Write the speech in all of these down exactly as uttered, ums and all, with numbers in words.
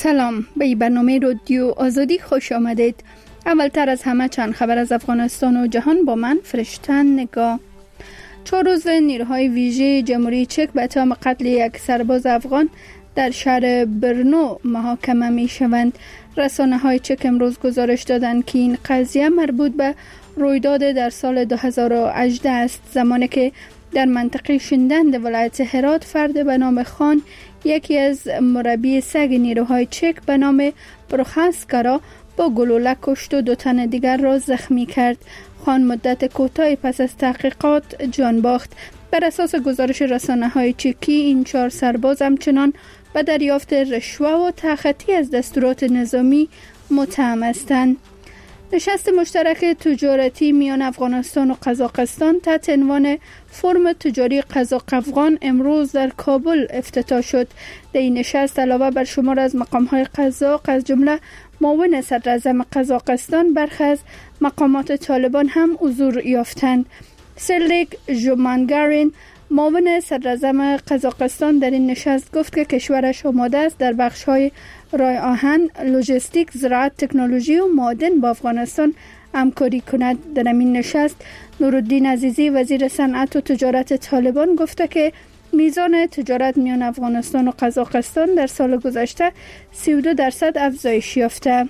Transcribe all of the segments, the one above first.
سلام، به برنامه رادیو آزادی خوش آمدید. اولتر از همه چند خبر از افغانستان و جهان با من فرشتن نگاه. چهار روز نیروهای ویژه جمهوری چک به اتهام قتل یک سرباز افغان در شهر برنو محاکمه می شوند. رسانه های چک امروز گزارش دادند که این قضیه مربوط به رویداد در سال دو هزار و هجده است، زمانی که در منطقه شندند ولایت هرات فرد به نام خان یکی از مربی سگ نیروهای چک به نام پروخاسکا را با گلوله کشت و دو تن دیگر را زخمی کرد. خان مدت کوتاهی پس از تحقیقات جان باخت. بر اساس گزارش رسانه‌های چکی این چهار سرباز همچنان به دریافت رشوه و تخطی از دستورات نظامی متهم هستند. نشست مشترک تجارتی میان افغانستان و قزاقستان تحت عنوان فرم تجاری قزاق-افغان امروز در کابل افتتاح شد. در این نشست علاوه بر شمار از مقام‌های قزاق از جمله معاون صدراعظم قزاقستان برخی از مقامات طالبان هم حضور یافتند. سلریک ژومانگارین معاون صدراعظم قزاقستان در این نشست گفت که کشورش آماده است در بخش‌های رای آهن، لوجستیک، زراعت، تکنولوژی و معادن با افغانستان همکاری کند. در این نشست نورالدین عزیزی وزیر صنعت و تجارت طالبان گفته که میزان تجارت میان افغانستان و قزاقستان در سال گذشته سی و دو درصد افزایش یافته.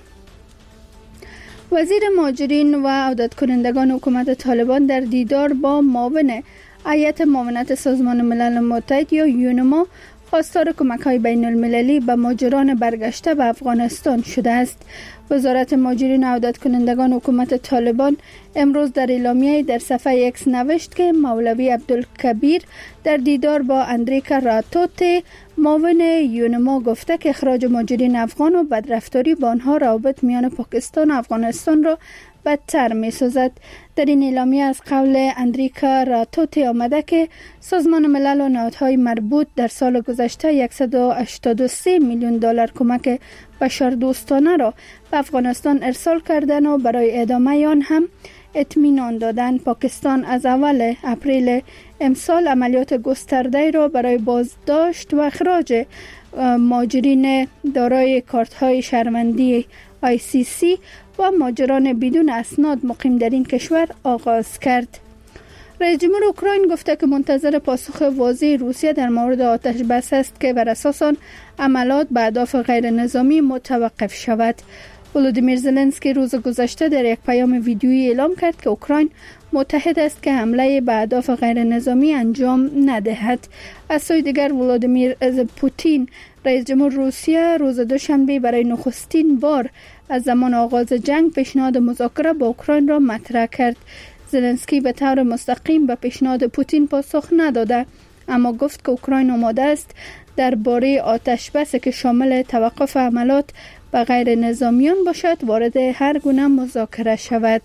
وزیر مهاجرین و عودت کنندگان حکومت طالبان در دیدار با معاون هیئت معاونت سازمان ملل متحد یا یونما خواستار کمک‌های بین‌المللی به مهاجران برگشته به افغانستان شده است. وزارت مهاجرین و عودت کنندگان حکومت طالبان امروز در اعلامیه در صفحه ایکس نوشت که مولوی عبدالکبیر در دیدار با اندریکا راتوت معاون یونما گفته که اخراج مهاجرین افغان و بدرفتاری با آنها روابط میان پاکستان و افغانستان را بدتر می سازد. در این اعلامیه از قول اندریکا راتوت آمده که سازمان ملل و نهادهای مربوط در سال گذشته صد و هشتاد و سه میلیون دلار کمک بشردوستانه را به افغانستان ارسال کردند و برای ادامه آن هم اطمینان دادند. پاکستان از اول اپریل امسال عملیات گسترده را برای بازداشت و اخراج مهاجرین دارای کارت‌های شهروندی آی سی سی و مهاجران بدون اسناد مقیم در این کشور آغاز کرد. رئیس جمهور اوکراین گفته که منتظر پاسخ واضح روسیه در مورد آتش بس است که بر اساس آن عملیات به اهداف غیر نظامی متوقف شود. ولودیمیر زلنسکی روز گذشته در یک پیام ویدیویی اعلام کرد که اوکراین متحد است که حمله به اهداف غیر نظامی انجام ندهد. از سوی دیگر ولودیمیر پوتین رئیس جمهور روسیه روز دوشنبه برای نخستین بار از زمان آغاز جنگ پیشنهاد مذاکره با اوکراین را مطرح کرد. زلنسکی به طور مستقیم به پیشنهاد پوتین پاسخ نداده، اما گفت که اوکراین آماده است درباره آتش بس که شامل توقف حملات به غیر نظامیان باشد وارد هر گونه مذاکره شود.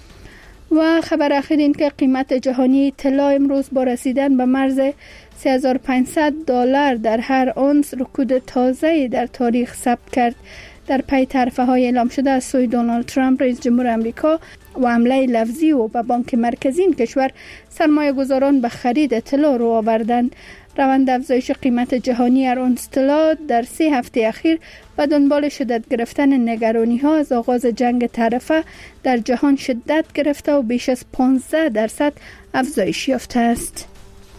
و خبر اخیر این که قیمت جهانی طلا امروز با رسیدن به مرز سه هزار و پانصد دلار در هر اونس رکود تازه‌ای در تاریخ ثبت کرد. در پی طرفه‌های اعلام شده از سوی دونالد ترامپ رئیس جمهور آمریکا و حمله لفظی و به بانک مرکزی این کشور سرمایه گذاران به خرید طلا رو آوردند. روند افزایش قیمت جهانی هر اونس طلا در سه هفته اخیر و دنبال شدت گرفتن نگرانی‌ها از آغاز جنگ طرفه در جهان شدت گرفته و بیش از پانزده درصد افزایش یافته است.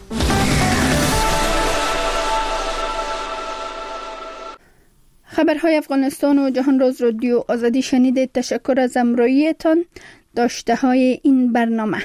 خبرهای افغانستان و جهان روز رادیو آزادی شنیدید. تشکر از همراهیتان. داشته های این برنامه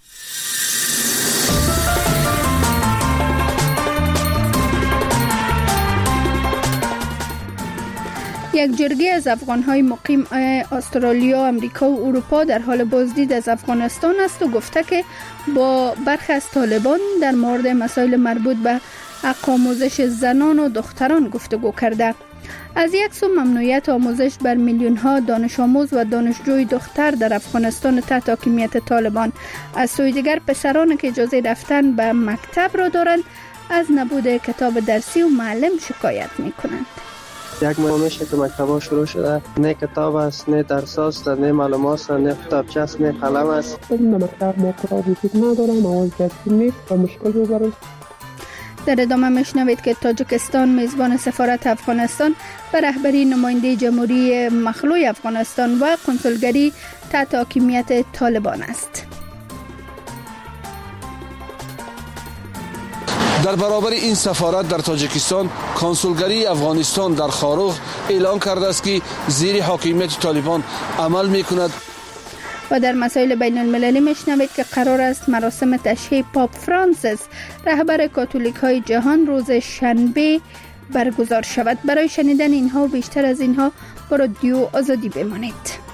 یک جرگه از افغان‌های مقیم استرالیا، آمریکا و اروپا در حال بازدید از افغانستان است و گفته که با برخی از طالبان در مورد مسائل مربوط به حق آموزش زنان و دختران گفتگو کرده. از یک سو ممنوعیت آموزش بر میلیون‌ها دانش آموز و دانشجوی دختر در افغانستان تحت حاکمیت طالبان، از سوی دیگر پسران که اجازه رفتن به مکتب را دارند از نبود کتاب درسی و معلم شکایت می‌کنند. یک ماه میشه که مکتب‌ها شروع شده، نه کتاب است، نه درس است، نه معلومات است، نه کتابچه است، نه قلم است. این مکتب ما کتاب وجود ندارم، اول درسی نیست و مشکل رو برای در ادامه میشنوید که تاجیکستان میزبان سفارت افغانستان به رهبری نماینده جمهوری مخلوع افغانستان و کنسولگری تحت حاکمیت طالبان است. در برابر این سفارت در تاجیکستان، کنسولگری افغانستان در خاروغ اعلان کرده است که زیر حاکمیت طالبان عمل می‌کند. و در مسائل بین المللی میشنوید که قرار است مراسم تشییع پاپ فرانسیس رهبر کاتولیک های جهان روز شنبه برگزار شود. برای شنیدن اینها و بیشتر از اینها با رادیو آزادی بمانید.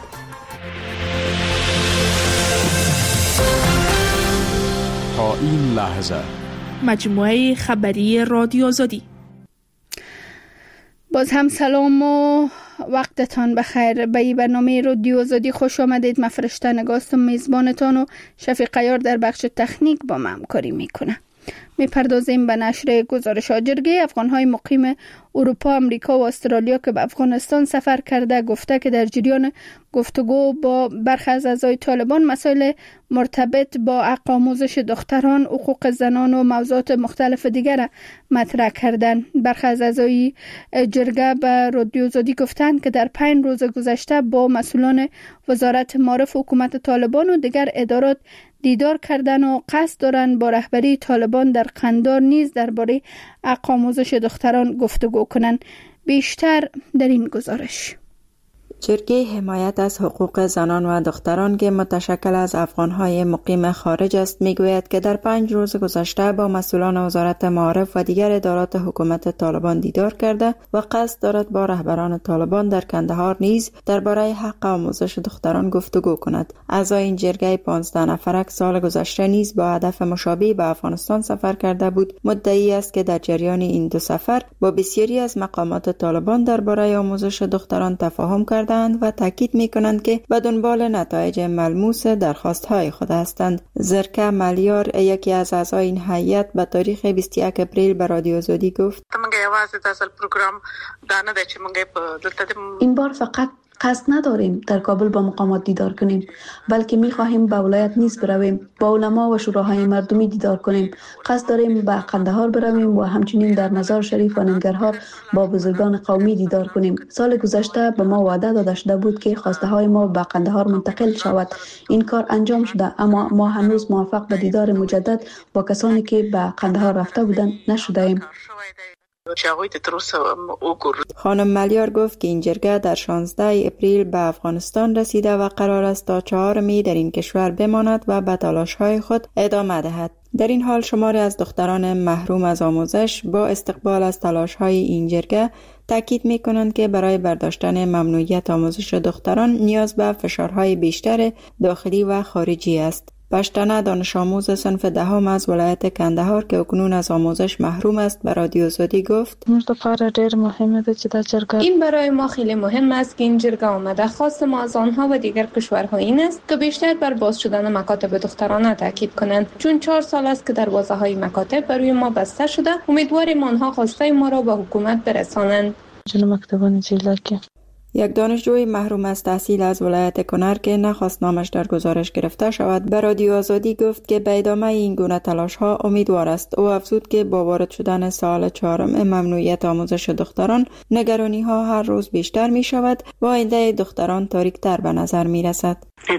تا این لحظه مجموعه خبری رادیو آزادی. باز هم سلام و وقتتان بخیر. به این برنامه رادیو آزادی خوش آمدید. من فرشته نگاستم میزبانتان و شفیق عیار در بخش تکنیک با من همکاری میکنه. میپردازیم به نشر گزارش ها. جرگه افغانهای مقیم اروپا، امریکا و استرالیا که به افغانستان سفر کرده گفته که در جریان گفتگو با برخی از اعضای طالبان مسائل مرتبط با حق آموزش دختران، حقوق زنان و موضوعات مختلف دیگر مطرح کردند. برخی از اعضای جرگه به رادیو آزادی گفتند که در پنج روز گذشته با مسئولان وزارت معارف حکومت طالبان و دیگر ادارات دیدار کردن و قصد دارند با رهبری طالبان در قندار نیز درباره حق آموزش دختران گفتگو کنند. بیشتر در این گزارش. جرگه حمایت از حقوق زنان و دختران که متشکل از افغانهای مقیم خارج است میگوید که در پنج روز گذشته با مسئولان وزارت معارف و دیگر ادارات حکومت طالبان دیدار کرده و قصد دارد با رهبران طالبان در کندهار نیز درباره حق آموزش دختران گفتگو کند. اعضای این جرگه پانزده نفره سال گذشته نیز با هدف مشابه به افغانستان سفر کرده بود مدعی است که در جریان این دو سفر با بسیاری از مقامات طالبان درباره آموزش دختران تفاهم کرده و تاکید می‌کنند که به دنبال نتایج ملموس درخواست‌های خود هستند. زرکه ملیار یکی از اعضای این هیئت به تاریخ بیست و یک اپریل به رادیو آزادی گفت: این بار فقط قصد نداریم در کابل با مقامات دیدار کنیم، بلکه می خواهیم به ولایت نیز برویم، با علما و شوراهای مردمی دیدار کنیم. قصد داریم به قندهار برویم و همچنین در مزار شریف و ننگرهار با بزرگان قومی دیدار کنیم. سال گذشته به ما وعده داده شده بود که خواسته های ما به قندهار منتقل شود. این کار انجام شده، اما ما هنوز موفق به دیدار مجدد با کسانی که به قندهار رفته بودند نشده ایم. خانم ملیار گفت که این جرگه در شانزده اپریل به افغانستان رسیده و قرار است تا چهار می در این کشور بماند و به تلاش‌های خود ادامه دهد. در این حال شماری از دختران محروم از آموزش با استقبال از تلاش‌های این جرگه تاکید می‌کنند که برای برداشتن ممنوعیت آموزش دختران نیاز به فشارهای بیشتر داخلی و خارجی است. پشتنه دانش آموز صنف دهم از ولایت کندهار که اکنون از آموزش محروم است به رادیو آزادی گفت: این برای ما خیلی مهم است که این جرگه آمده. خواست ما از آنها و دیگر کشورها این است که بیشتر بر باز شدن مکاتب دخترانه تاکید کنند، چون چهار سال است که دروازه های مکاتب برای ما بسته شده. امیدواریم آنها خواسته ما را به حکومت برسانند. یک دانشجوی محروم از تحصیل از ولایت کنر که نخواست نامش در گزارش گرفته شود به رادیو آزادی گفت که به ادامه این گونه تلاش ها امیدوار است. او افزود که با وارد شدن سال چهارم ممنوعیت آموزش دختران نگرانی ها هر روز بیشتر می شود و آینده دختران تاریک تر به نظر می رسد.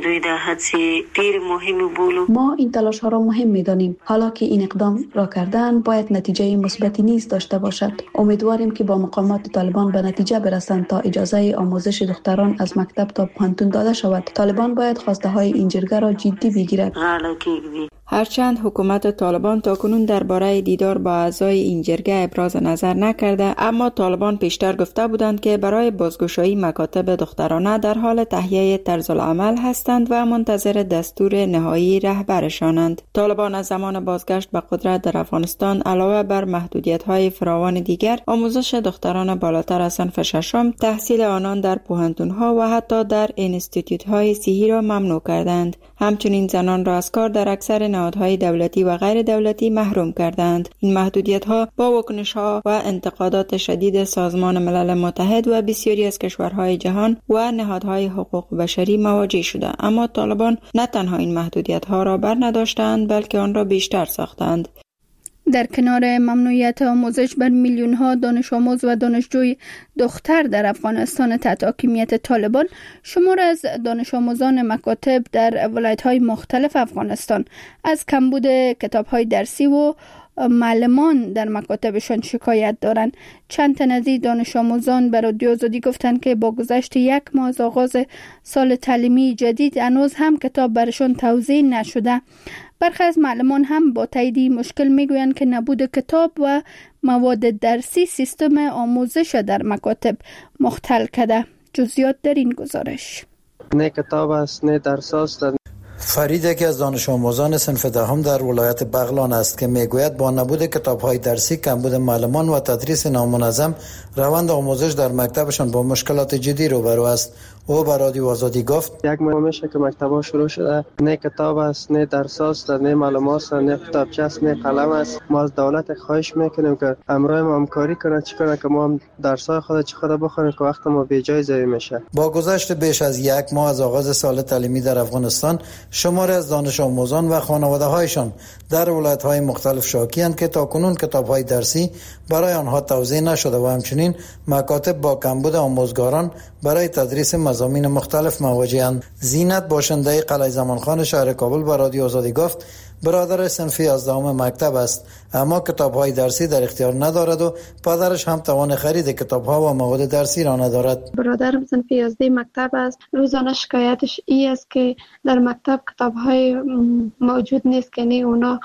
ما این تلاش ها را مهم می دانیم. حالا که این اقدام را کردن باید نتیجه مثبتی نیز داشته باشد. امیدواریم که با مقامات طالبان به نتیجه برسند تا اجازه آموزش دختران از مکتب تا پانتون داده شود. طالبان باید خواسته های این جرگه را جدی بگیرد. هرچند حکومت طالبان تاکنون درباره دیدار با اعضای این جرگه ابراز نظر نکرده، اما طالبان پیشتر گفته بودند که برای بازگشایی مکاتب دخترانه در حال تهیه طرز العمل هستند و منتظر دستور نهایی رهبرشانند. طالبان از زمان بازگشت به قدرت در افغانستان علاوه بر محدودیت‌های فراوان دیگر، آموزش دختران بالاتر از صنف ششم، تحصیل آنان در پوهنتون‌ها و حتی در اینستیتوت‌های صحی را ممنوع کردند. همچنین زنان را از کار در اکثر نهادهای دولتی و غیر دولتی محروم کردند. این محدودیت‌ها با واکنش‌ها و انتقادات شدید سازمان ملل متحد و بسیاری از کشورهای جهان و نهادهای حقوق بشری مواجه شده، اما طالبان نه تنها این محدودیت‌ها را بر نداشتند بلکه آن را بیشتر ساختند. در کنار ممنوعیت آموزش بر میلیون ها دانش آموز و دانشجوی دختر در افغانستان تحت حاکمیت طالبان، شمار از دانش آموزان مکاتب در ولایت های مختلف افغانستان از کمبود کتاب های درسی و معلمان در مکاتبشان شکایت دارند. چند تن از دانش آموزان به رادیو آزادی گفتند که با گذشت یک ماه از آغاز سال تعلیمی جدید هنوز هم کتاب برشان توزیع نشده. برخی از معلمان هم با تایید مشکل میگویند که نبود کتاب و مواد درسی سیستم آموزش در مکاتب مختل کرده. جزئیات در این گزارش. نه کتاب است نه درس است. فرید یکی از دانش آموزان صنف دهم در ولایت بغلان است که میگوید با نبود کتاب‌های درسی، کمبود معلمان و تدریس نامنظم، روند آموزش در مکتبشان با مشکلات جدی روبرو است. او به رادیو آزادی گفت: یک ماه میشه که مکتب‌ها شروع شده، نه کتاب است، نه درس است، نه معلومات است، نه کتابچه است، نه قلم است. ما از دولت خواهش میکنیم که امروز ما همکاری کنه، چیکار که ما هم درس‌های خود چه خود بخونیم که وقت ما بی جای ضایع میشه. با گذشت بیش از یک ماه از آغاز سال تعلیمی در افغانستان، شماری از دانش آموزان و خانواده‌هایشان در ولایت‌های مختلف شاکی‌اند که تاکنون کتاب‌های درسی برای آنها توزیع نشده و همچنین مکاتب با کمبود آموزگاران برای تدریس مضامین مختلف مواجه‌اند. زینت باشنده قلعه زمانخان شهر کابل به رادیو آزادی گفت برادر صنف یازدهم مکتب است، اما کتاب‌های درسی در اختیار ندارد و پدرش هم توان خرید کتاب‌ها و مواد درسی را ندارد. برادرم صنف یازده مکتب است. روزانه شکایتش ای است که در مکتب کتاب‌های موجود نیست که نه اونا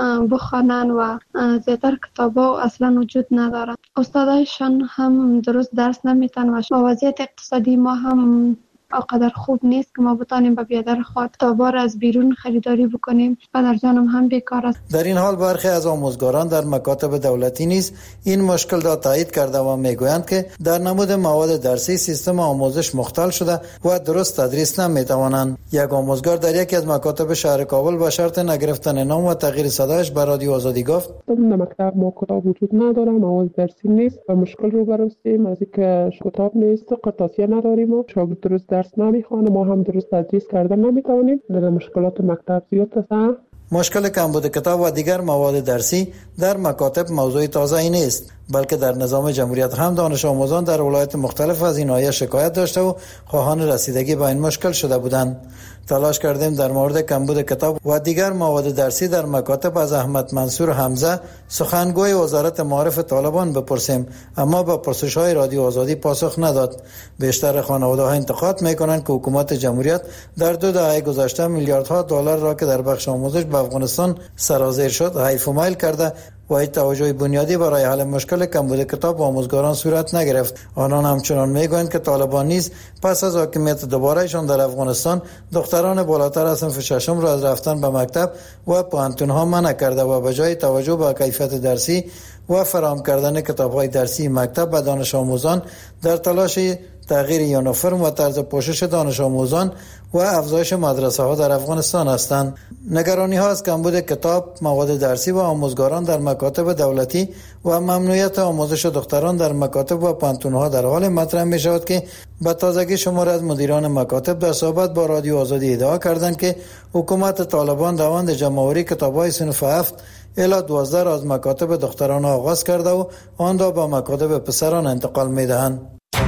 بخوانن و زیاتر کتاب‌ها اصلا وجود ندارد. استادایشان هم درست درس نمیتن و وضعیت اقتصادی ما هم اقدر خوب نیست که ما بتانیم به بیادر خود کتابا را از بیرون خریداری بکنیم. پدر جانم هم بیکار است. در این حال برخی از آموزگاران در مکاتب دولتی نیز این مشکل را تایید کرده و میگویند که در نمود مواد درسی سیستم آموزش مختل شده و درست تدریس نمیتوانند. یک آموزگار در یکی از مکاتب شهر کابل با شرط نگرفتن نام و تغییر صدایش به رادیو آزادی گفت: در مکتب ما کتاب وجود نداره، مواد درسی نیست و مشکل رو برستیم از اینکه کتاب نیست، قرطاسیه نداریم و شاگرد درست درس نمیخوانه، ما هم درست تدریس کردن نمیتوانیم. در مشکلات مکتب زیاد است. مشکل کمبود کتاب و دیگر مواد درسی در مکاتب موضوع تازه‌ای نیست، بلکه در نظام جمهوریت هم دانش آموزان در ولایت مختلف از این ناحیه شکایت داشته و خواهان رسیدگی به این مشکل شده بودند. تلاش کردیم در مورد کمبود کتاب و دیگر مواد درسی در مکاتب از احمد منصور حمزه، سخنگوی وزارت معارف طالبان بپرسیم، اما به پرسش‌های رادیو آزادی پاسخ نداد. بیشتر خانواده‌ها انتقاد می‌کنند که حکومت جمهوریت در دو دهه گذشته میلیاردها دلار را که در بخش آموزش به افغانستان سرازیر شد حیف و میل کرده و هیچ توجه بنیادی برای حل مشکل کمبود کتاب و آموزگاران صورت نگرفت. آنان همچنان میگویند که طالبان نیز پس از حاکمیت دوبارهشان در افغانستان دختران بالاتر از صنف ششم را از رفتن به مکتب و پوهنتون‌ها منع کرده و به جای توجه به کیفیت درسی و فراهم کردن کتاب‌های درسی مکتب به دانش آموزان در تلاش تغییر یونیفرم و طرز پوشش دانش آموزان و افزایش مدرسه ها در افغانستان هستند. نگرانی ها از کمبود کتاب، مواد درسی و آموزگاران در مکاتب دولتی و ممنوعیت آموزش دختران در مکاتب و پانتون ها در حال مطرح می شود که به تازگی شماری از مدیران مکاتب در صحبت با رادیو آزادی ادعا کردند که حکومت طالبان روند جمع‌آوری کتاب‌های صنف هفت الی دوازده را از مکاتب دختران آغاز کرده و آن را به مکاتب پسران انتقال می دهند.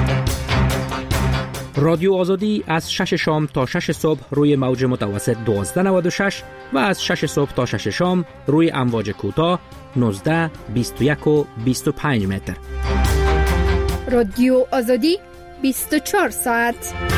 رادیو آزادی از شش شام تا شش صبح روی موج متوسط دوازده نود و شش و از شش صبح تا شش شام روی امواج کوتاه نوزده، بیست و یک و بیست و پنج متر. رادیو آزادی بیست و چهار ساعت.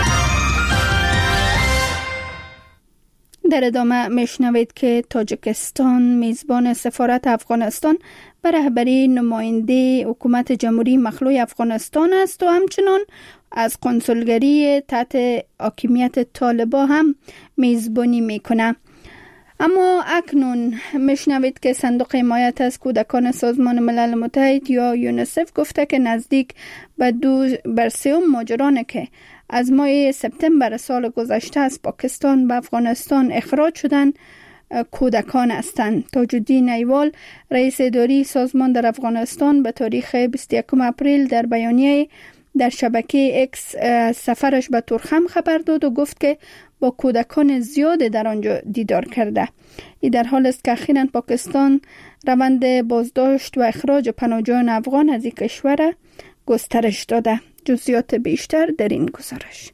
در ادامه میشنوید که تاجیکستان میزبان سفارت افغانستان به رهبری نماینده حکومت جمهوری مخلوع افغانستان است و همچنان از کنسولگری تحت حاکمیت طالبان هم میزبانی میکنه. اما اکنون میشنوید که صندوق حمایت از کودکان سازمان ملل متحد یا یونیسف گفته که نزدیک به دو بر سوم ماجران که از ماه سپتامبر سال گذشته از پاکستان به افغانستان اخراج شدن کودکان هستند. تاج‌الدین ایوال رئیس اداری سازمان در افغانستان به تاریخ بیست و یکم اپریل در بیانیه در شبکه اکس سفرش به تورخم خبر داد و گفت که با کودکان زیاد در آنجا دیدار کرده. این در حال است که اخیراً پاکستان روند بازداشت و اخراج پناهجویان افغان از این کشور گسترش داده. جزئیات بیشتر در این گزارش.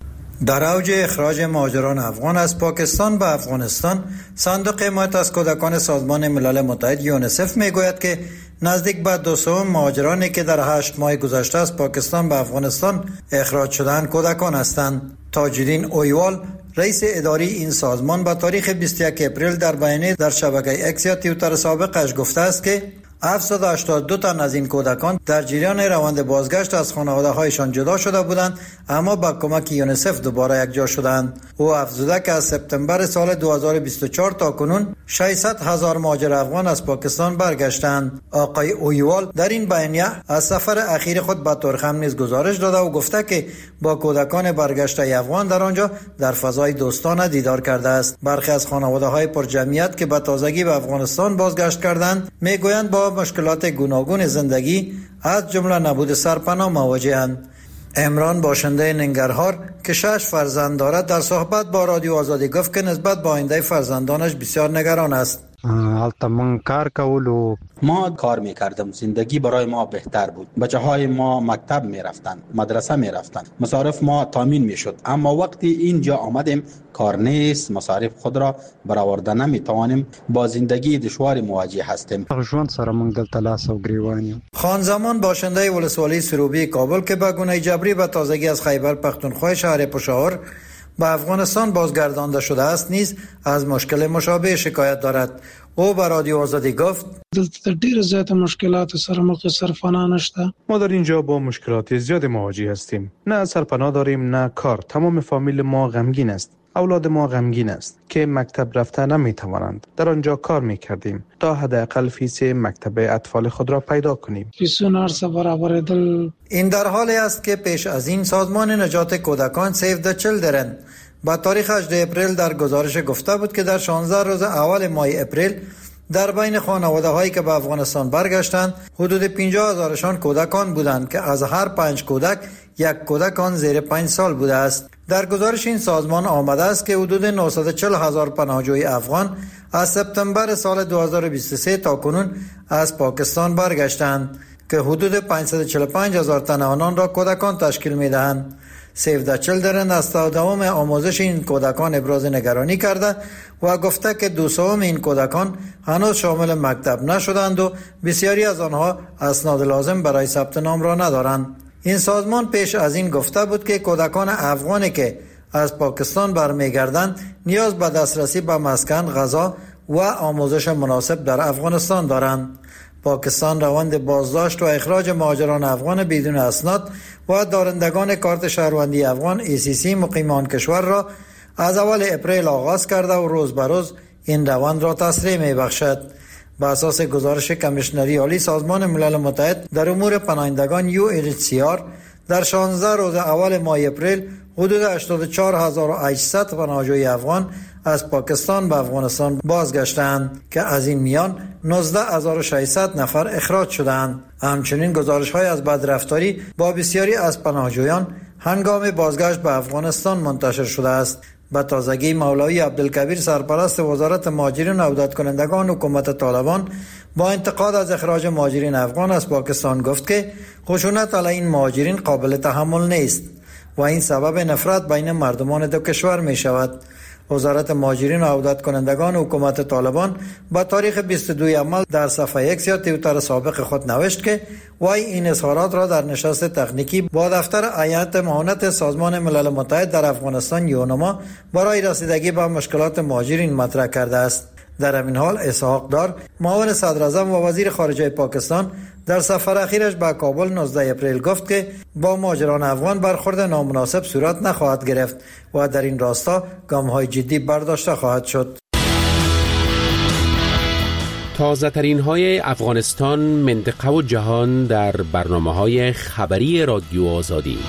در اوج اخراج مهاجران افغان از پاکستان به افغانستان، صندوق حمایت از کودکان سازمان ملل متحد یونیسف میگوید که نزدیک به دو سوم مهاجرانی که در هشت ماه گذشته از پاکستان به افغانستان اخراج شدند کودکان هستند. تاج‌الدین اویوال، رئیس اداری این سازمان، به تاریخ بیست و یک اپریل در بیانیه در شبکه اکس یا توییتر سابقش گفته است که هفتصد و هشتاد و دو تن از این کودکان در جریان روند بازگشت از خانواده‌هایشان جدا شده بودند، اما با کمک یونیسف دوباره یکجا شدند. او افزوده که از سپتامبر سال دو هزار و بیست و چهار تا کنون ششصد هزار مهاجر افغان از پاکستان برگشتند. آقای اویوال در این بیانیه از سفر اخیر خود به تورخم نیز گزارش داده و گفته که با کودکان برگشته افغان در آنجا در فضای دوستانه دیدار کرده است. برخی از خانواده‌های پرجمعیت که به تازگی به افغانستان بازگشت کردند میگویند با مشکلات گوناگون زندگی از جمله نبود سرپناه مواجه‌اند. عمران، باشنده ننگرهار که شش فرزند دارد، در صحبت با رادیو آزادی گفت که نسبت به آینده فرزندانش بسیار نگران است. حالت من کار کولو ما کار میکردم، زندگی برای ما بهتر بود. بچه های ما مکتب میرفتن، مدرسه میرفتن، مصارف ما تامین میشد. اما وقتی اینجا آمدیم کار نیست، مصارف خود را برآورده نمیتوانیم، با زندگی دشواری مواجه هستیم. ژوند سره موږ دلته لاس او گریوان. خان زمان، باشنده ولسوالی سروبی کابل که به گونه جبری به تازگی از خیبر پختونخوا شهر پشاور به افغانستان بازگردانده شده است، نیز از مشکل مشابه شکایت دارد. او به رادیو آزادی گفت دلته ډیر زیات مشکلات سره مخ سرپناه نشته. ما در اینجا با مشکلات زیاد مواجه هستیم. نه سرپناه داریم نه کار. تمام فامیل ما غمگین است. اولاد ما غمگین است که مکتب رفته نمیتوانند. در آنجا کار میکردیم تا حداقل فیس مکتب اطفال خود را پیدا کنیم. فیسونه هر څه برابر دل. این در حالی است که پیش از این سازمان نجات کودکان سیو د چیلدرن با تاریخ هجدهم اپریل در گزارش گفته بود که در شانزده روز اول ماه اپریل در بین خانواده هایی که به افغانستان برگشتند حدود پنجاه هزارشان کودکان بودند که از هر پنج کودک یک کودک آن زیر پنج سال بوده است. در گزارش این سازمان آمده است که حدود نهصد و چهل هزار پناهجوی افغان از سپتامبر سال دو هزار و بیست و سه تا کنون از پاکستان برگشتند که حدود پانصد و چهل و پنج هزار تن آنان را کودکان تشکیل می‌دهند. سیو د چیلدرن از دوام آموزش این کودکان ابراز نگرانی کرده و گفته که دو سوم این کودکان هنوز شامل مکتب نشدند و بسیاری از آنها اسناد لازم برای ثبت نام را ندارند. این سازمان پیش از این گفته بود که کودکان افغانی که از پاکستان برمیگردند نیاز به دسترسی به مسکن، غذا و آموزش مناسب در افغانستان دارند. پاکستان روند بازداشت و اخراج مهاجران افغان بدون اسناد و دارندگان کارت شهروندی افغان ای سی سی مقیمان کشور را از اول اپریل آغاز کرده و روز به روز این روند را تسریع می بخشد. بر اساس گزارش کمیشنری عالی سازمان ملل متحد در امور پناهندگان یو ان اچ سی آر در شانزده روز اول ماه اپریل حدود هشتاد و چهار هزار و هشتصد پناهجوی افغان از پاکستان به افغانستان بازگشتند که از این میان نوزده هزار و ششصد نفر اخراج شدند. همچنین گزارش‌های از بدرفتاری با بسیاری از پناهجویان هنگام بازگشت به افغانستان منتشر شده است. به تازگی مولوی عبدالکبیر سرپرست وزارت مهاجرین و عودت کنندگان حکومت طالبان با انتقاد از اخراج مهاجرین افغان از پاکستان گفت که خشونت علیه این مهاجرین قابل تحمل نیست و این سبب نفرت بین مردمان دو کشور می شود. وزارت مهاجرین و عودت کنندگان حکومت طالبان با تاریخ بیست و دو عمل در صفحه اکس یا توییتر سابق خود نوشت که وای این اظهارات را در نشست تکنیکی با دفتر هیئت معاونت سازمان ملل متحد در افغانستان یونما برای رسیدگی به مشکلات مهاجرین مطرح کرده است. در همین حال اسحاق دار، معاون صدر اعظم و وزیر خارجه پاکستان، در سفر اخیرش به کابل نوزده اپریل گفت که با مهاجران افغان برخورد نامناسب صورت نخواهد گرفت و در این راستا گام‌های جدی برداشته خواهد شد. تازه ترین های افغانستان، منطقه و جهان در برنامه های خبری رادیو آزادی.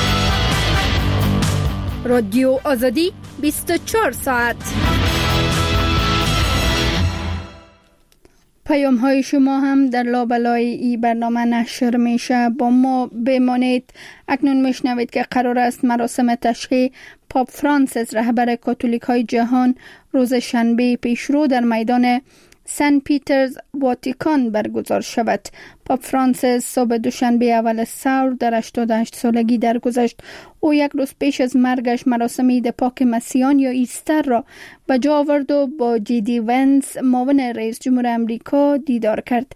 رادیو آزادی بیست و چهار ساعت. پیام های شما هم در لابلای این برنامه نشر میشه. با ما بمانید. اکنون میشنوید که قرار است مراسم تشییع پاپ فرانسیس رهبر کاتولیک های جهان روز شنبه پیشرو در میدان سن پیترز واتیکان برگزار شود. پاپ فرانسیس صبح دوشنبه اول سور در هشتاد و هشت سالگی درگذشت. او یک روز پیش از مرگش مراسم عید پاک مسیحیان یا ایستر را به جا آورد و با جی دی ونس معاون رئیس جمهور امریکا دیدار کرد.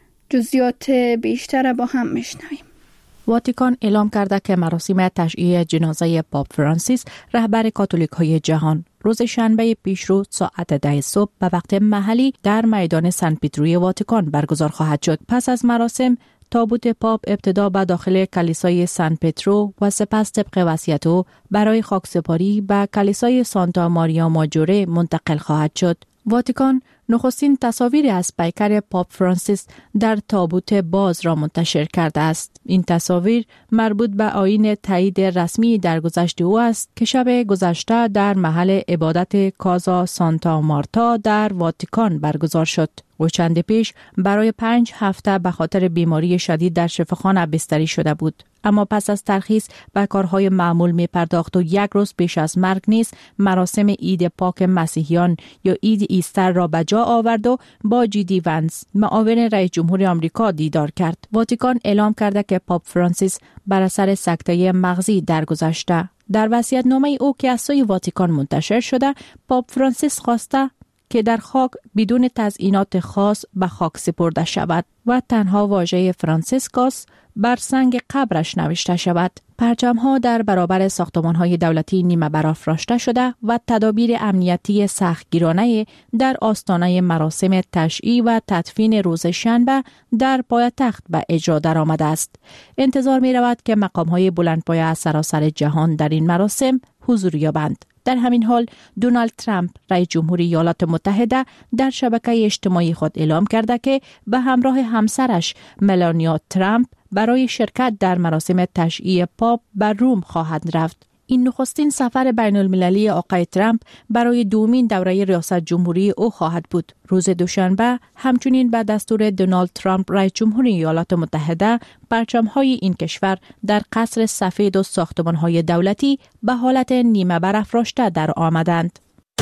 جزئیات بیشتر با هم میشنویم. واتیکان اعلام کرده که مراسم تشییع جنازه پاپ فرانسیس رهبر کاتولیک های جهان روز شنبه پیشرو ساعت ده صبح به وقت محلی در میدان سن پیتروی واتیکان برگزار خواهد شد. پس از مراسم تابوت پاپ ابتدا به داخل کلیسای سن پترو و سپس طبق وصیت او برای خاکسپاری به کلیسای سانتا ماریا ماجوره منتقل خواهد شد. واتیکان نخستین تصاویر از پیکر پاپ فرانسیس در تابوت باز را منتشر کرده است. این تصاویر مربوط به آیین تایید رسمی درگذشت او است که شب گذشته در محل عبادت کازا سانتا مارتا در واتیکان برگزار شد. او چند پیش برای پنج هفته به خاطر بیماری شدید در شفاخانه بستری شده بود. اما پس از ترخیص به کارهای معمول می پرداخت و یک روز پیش از مرگ نیز مراسم عید پاک مسیحیان یا عید ایستر را به جا آورد و با جی دی ونس معاون رئیس جمهور آمریکا دیدار کرد. واتیکان اعلام کرده که پاپ فرانسیس بر اثر سکته مغزی درگذشته. در وصیت‌نامه او که از سوی واتیکان منتشر شده، پاپ فرانسیس خواسته که در خاک بدون تزیینات خاص به خاک سپرده شود و تنها واژه فرانسیسکوس بر سنگ قبرش نوشته شود. پرچم‌ها در برابر ساختمان‌های دولتی نیمه برافراشته شده و تدابیر امنیتی سختگیرانه در آستانه مراسم تشییع و تدفین روز شنبه در پایتخت به اجرا درآمده است. انتظار می‌رود که مقام‌های بلندپایه از سراسر جهان در این مراسم حضور یابند. در همین حال دونالد ترامپ رئیس جمهور ایالات متحده در شبکه اجتماعی خود اعلام کرده که به همراه همسرش ملانیا ترامپ برای شرکت در مراسم تشییع پاپ به روم خواهد رفت. این نخستین سفر بین المللی آقای ترامپ برای دومین دوره ریاست جمهوری او خواهد بود. روز دوشنبه همچنین به دستور دونالد ترامپ رئیس جمهور ایالات متحده پرچم‌های این کشور در قصر سفید و ساختمان‌های دولتی به حالت نیمه برافراشته در آمدند.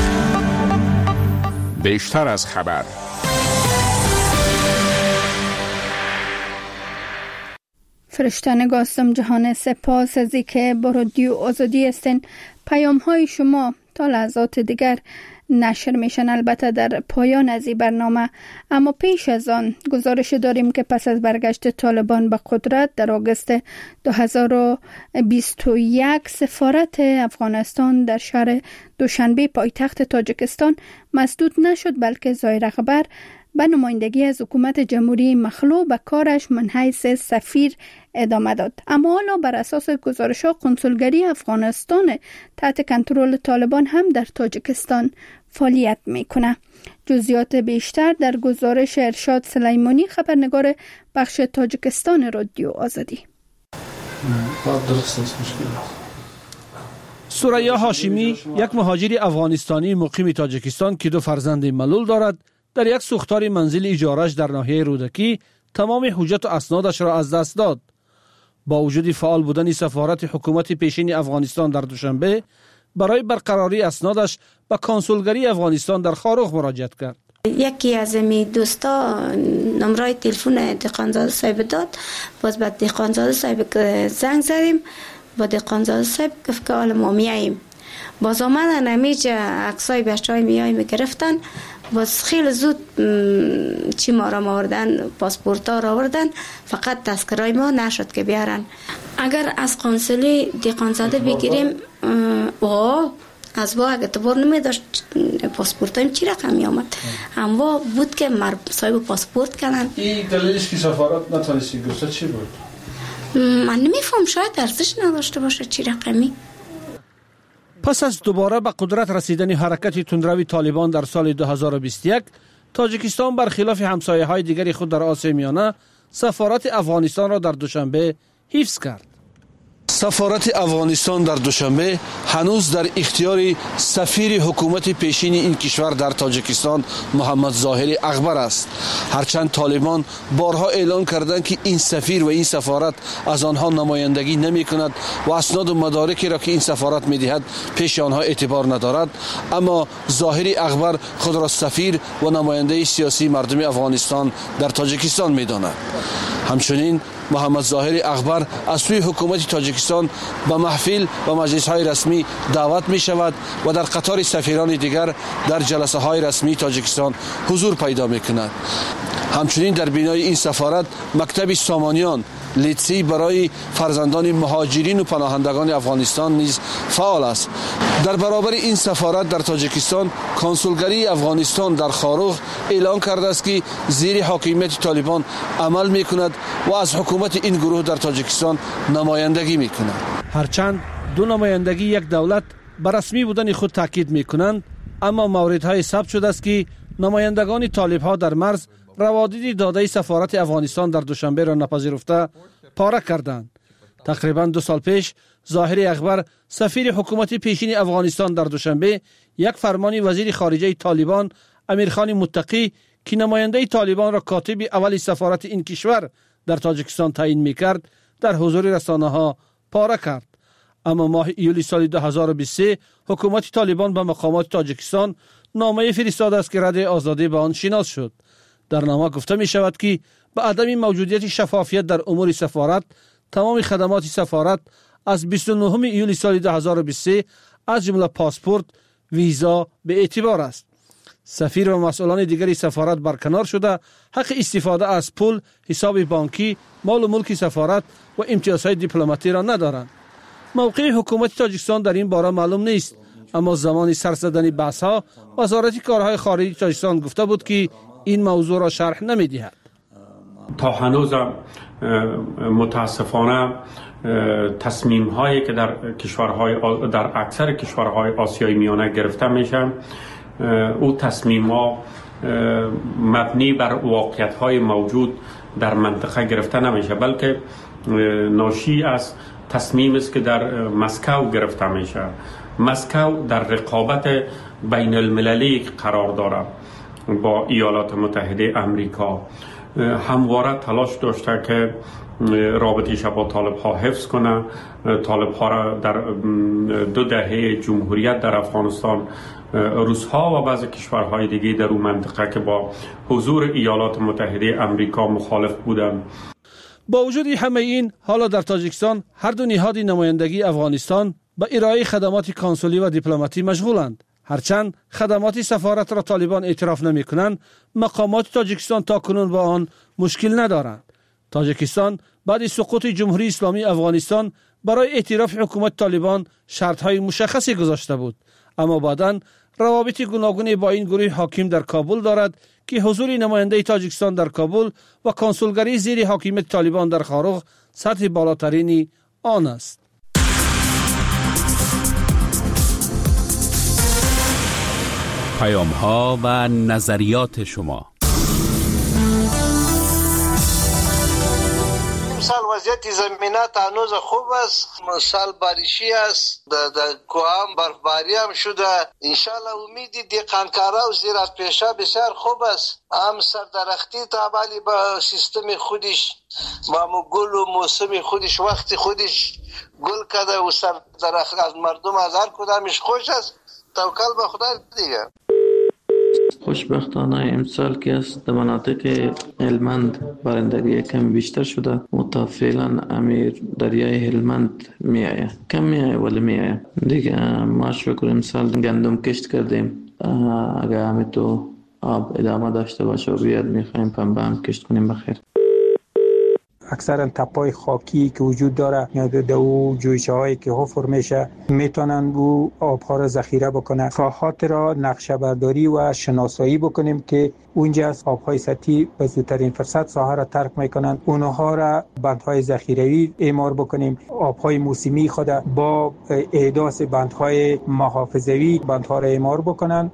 بیشتر از خبر. فرشته نگاستم جهان، سپاس از اینکه با رادیو آزادی هستین. پیام های شما تا لحظات دیگر نشر میشن، البته در پایان از این برنامه. اما پیش از آن گزارش داریم که پس از برگشت طالبان به قدرت در آگوست دو هزار و بیست و یک سفارت افغانستان در شهر دوشنبه پایتخت تاجیکستان مسدود نشد، بلکه ظاهر رهبر به نمایندگی از حکومت جمهوری مخلوع به کارش من حیث سفیر ادامه داد. اما حالا بر اساس گزارش‌ها کنسولگری افغانستان تحت کنترل طالبان هم در تاجیکستان فعالیت میکنه. جزئیات بیشتر در گزارش ارشاد سلیمانی، خبرنگار بخش تاجیکستان رادیو آزادی. ثریا هاشمی، یک مهاجر افغانستانی مقیم تاجیکستان که دو فرزند ملول دارد، در یک سوختار منزل اجاره‌اش در ناحیه رودکی تمام حجت و اسنادش را از دست داد. با وجود فعال بودن سفارت حکومت پیشین افغانستان در دوشنبه، برای برقراری اسنادش به کنسولگری افغانستان در خاروخ مراجعت کرد. یکی از می دوستا نمره تلفن دهقانزاده صاحب داد، باز بعد دهقانزاده صاحب زنگ زدیم، با دهقانزاده صاحب گفت که حالا ما میاییم. باز آمدن همیشه عکسای بچهای میای میگرفتن، باز خیلی زود چی ما را آوردن، پاسپورت ها را آوردن، فقط تذکرای ما نشد که بیارن. اگر از قنصلی دهقانزاده بگیریم آه از با اگه تبار نمی داشت پاسپورت هایم چی رقم می آمد، اما بود که مر صاحب پاسپورت کنن. این دلیلش که سفارت نتونستی گفته چی بود؟ من نمیفهم، شاید ارزش نداشته باشه چی رقمی. پس از دوباره به قدرت رسیدن حرکت تندروی طالبان در سال دو هزار و بیست و یک، تاجیکستان برخلاف همسایه‌های دیگری خود در آسیا میانه سفارت افغانستان را در دوشنبه حفظ کرد. سفارت افغانستان در دوشنبه هنوز در اختیار سفیر حکومت پیشین این کشور در تاجیکستان محمد ظاهری اغبر است. هرچند طالبان بارها اعلان کردند که این سفیر و این سفارت از آنها نمایندگی نمی کند و اسناد و مدارکی را که این سفارت می دهد پیش آنها اعتبار ندارد، اما ظاهری اغبر خود را سفیر و نماینده سیاسی مردم افغانستان در تاجیکستان می داند. همچنین محمد ظاهری اغبر از سوی حکومت تاجیکستان به محفل و مجلس های رسمی دعوت می شود و در قطار سفیران دیگر در جلسه های رسمی تاجیکستان حضور پیدا می کند. همچنین در بینای این سفارت مکتب سامانیان، لیتسی برای فرزندان مهاجرین و پناهندگان افغانستان نیز فعال است. در برابر این سفارت در تاجیکستان، کنسولگری افغانستان در خاروغ اعلان کرده است که زیر حاکمیت طالبان عمل می کند و از حکومت این گروه در تاجیکستان نمایندگی می کند. هرچند دو نمایندگی یک دولت بر رسمی بودن خود تاکید می کنند، اما موردهای ثبت شده است که نمایندگان طالب ها در مرز روادید داده سفارت افغانستان در دوشنبه را نپذیرفته پاره کردند. تقریبا دو سال پیش ظاهری اغبر سفیر حکومت پیشین افغانستان در دوشنبه یک فرمان وزیر خارجه طالبان امیرخان متقی که نماینده طالبان را کاتب اول سفارت این کشور در تاجیکستان تعیین می‌کرد در حضور رسانه‌ها پاره کرد. اما ماه ایولی سال دو هزار و بیست و سه حکومت طالبان به مقامات تاجیکستان نامه فرستاده است که رد آزادی به آن شناس شد. در نامه گفته می شود که به عدم موجودیت شفافیت در امور سفارت، تمام خدمات سفارت از بیست و نهم ایولی سال دو هزار و بیست و سه از جمله پاسپورت، ویزا به اعتبار است. سفیر و مسئولان دیگری سفارت برکنار شده حق استفاده از پول، حساب بانکی، مال و ملک سفارت و امتیازهای دیپلماتی را ندارند. موقع حکومت تاجیکستان در این باره معلوم نیست، اما زمان سر زدن بحث ها وزارت کارهای خارجه تاجیکستان گفته بود که این موضوع را شرح نمی‌دهد. تا هنوز متاسفانه تصمیم هایی که در کشورهای در اکثر کشورهای آسیای میانه گرفته میشن، او تصمیم ها مبنی بر واقعیت های موجود در منطقه گرفته نمیشه، بلکه ناشی از تصمیم است که در مسکو گرفته میشه. مسکو در رقابت بین المللی قرار دارد با ایالات متحده امریکا، همواره تلاش داشته که رابطیش با طالب ها حفظ کنه، طالب ها را در دو دهه جمهوریت در افغانستان روس‌ها و بعضی کشورهای دیگه در اون منطقه که با حضور ایالات متحده امریکا مخالف بودند. با وجود همه این، حالا در تاجیکستان هر دو نهاد نمایندگی افغانستان به ارائه خدمات کنسولی و دیپلماتی مشغولند. هرچند خدمات سفارت را طالبان اعتراف نمی کنند، مقامات تاجیکستان تا کنون با آن مشکل ندارند. تاجیکستان بعد سقوط جمهوری اسلامی افغانستان برای اعتراف حکومت طالبان شرط‌های مشخصی گذاشته بود، اما بعداً روابط گوناگونی با این گروه حاکم در کابل دارد که حضور نماینده تاجیکستان در کابل و کنسولگری زیر حاکمیت طالبان در خاروغ سطح بالاترین آن است. پیام ها و نظریات شما. سال وضعیت زمینات هنوز خوب است، سال باریشی است، در کوام برفباری هم شده. انشالله امیدی دیقانکارا و زیرات پیشه بسیار خوب است. هم سردرختی تابعی با سیستم خودش، با گل و موسم خودش، وقت خودش گل کده و سردرخت از مردم از هر کدامش خوش است. توکل به خدا دیگه. خوشبختانه امسال که است در مناطق هلمند بارندگی کم بیشتر شده، متفعلا امیر دریای هلمند می آید، کم می آید ولی می آید دیگه. ما شکر امسال گندم کشت کردیم، اگر همه تو آب ادامه داشته باشه و بیاد می خواهیم پنبه هم کشت کنیم بخیر. اکثرا تپای خاکی که وجود داره یا دو جویچه هایی که حفر میشه میتونن او آبها را ذخیره بکنن. ساحات را نقشه برداری و شناسایی بکنیم که اونجا از آبهای سطحی به زودترین فرصت ساحه را ترک میکنن، اونها را بندهای ذخیروی اعمار بکنیم. آبهای موسمی خود با احداث بندهای محافظوی بندها را اعمار بکنن.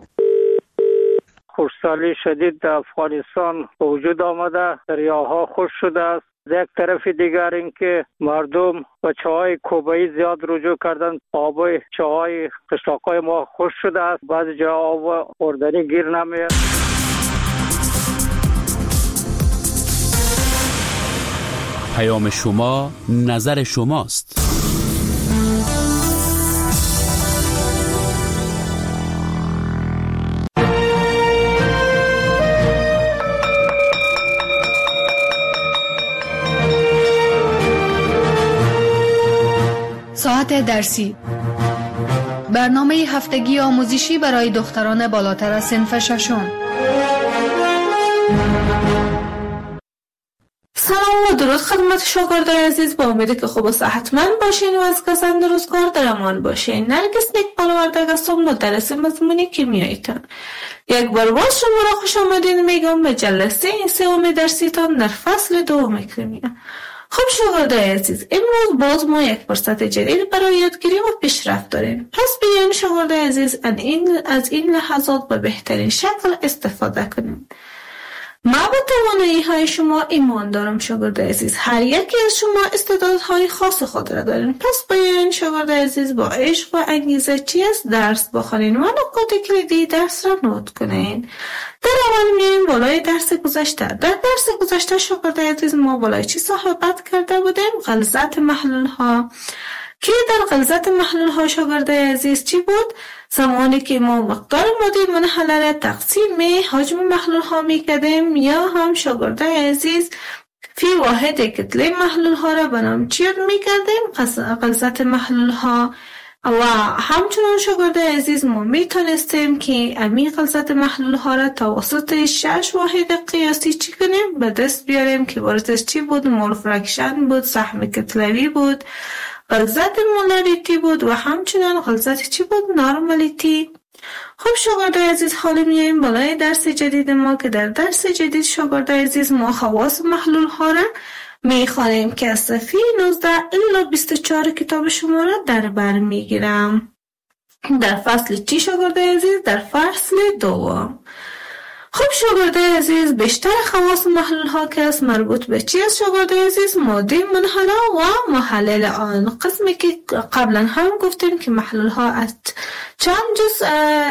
خشکسالی شدید در افغانستان به وجود آمده، دریاها خشک شده است، یک طرف دیگر اینکه مردم به چاهای کوبایی زیاد رجوع کردن. آب چاهای قشلاقای ما خشک شده است، بعضی جا آب خوردنی گیر نمیاد. پیام شما نظر شماست. ساعت درسی، برنامه هفتگی آموزشی برای دختران بالاتر از صنف ششم. سلام و درود خدمت شاگردای عزیز، با امیدی که خوب و صحتمند باشین و از کسان درستکار در امان باشین. نرگس نیک پالوردگ هستم، مدرس مضمون کیمیاییتان. یک بار باز شما را خوش آمدین میگم به جلسه این سوم درسیتان در فصل دوم کیمیا. خب شاگردای عزیز، امروز باز ما یک فرصت جدید برای یادگیری و پیشرفت داریم. پس بیاین شاگردای عزیز از این از این لحظات به بهترین شکل استفاده کنیم. ما به توانایی های شما ایمان دارم شاگردای عزیز. هر یکی از شما استعدادهای خاص خود را دارین. پس بیاین شاگردای عزیز با عشق و انگیزه چیز درس بخونین و نکات کلیدی درس را نوت کنین. در اول میایم بالای درس گذشته. در درس گذشته شاگردای عزیز ما بالای چی صحبت کرده بودیم؟ غلظت محلول ها. که در غلظت محلول ها شاگردای عزیز چی بود؟ زمانی که ما مقدار ماده منحله را تقسیم حجم محلول ها می کردیم، یا هم شاگردای عزیز فی واحد کتله محلول ها را به نام چی یاد می کردیم؟ غلظت محلول ها. و همچنان شاگردای عزیز ما می تونستیم که امی غلظت محلول ها را توسط شش واحد قیاسی چی کنیم؟ به دست بیاریم که بارتش چی بود؟ مول فرکشن بود، سهم کتلوی بود، غلظت مولاریتی بود و همچنان غلظت چی بود؟ نارمالیتی. خب شاگردای عزیز، حالا میایم بالای درس جدید ما که در درس جدید شاگردای عزیز ما خواص محلول ها را میخوانیم که از صفحه نوزده الی بیست و چهار کتاب شما را در بر میگیرم. در فصل چی شاگردای عزیز؟ در فصل دوم. خب شاگردای عزیز، بیشتر خواص محلول ها که است مربوط به چی است شاگردای عزیز؟ ماده منحله و محلل آن. قسمی که قبلا هم گفتیم که محلول ها از چند جز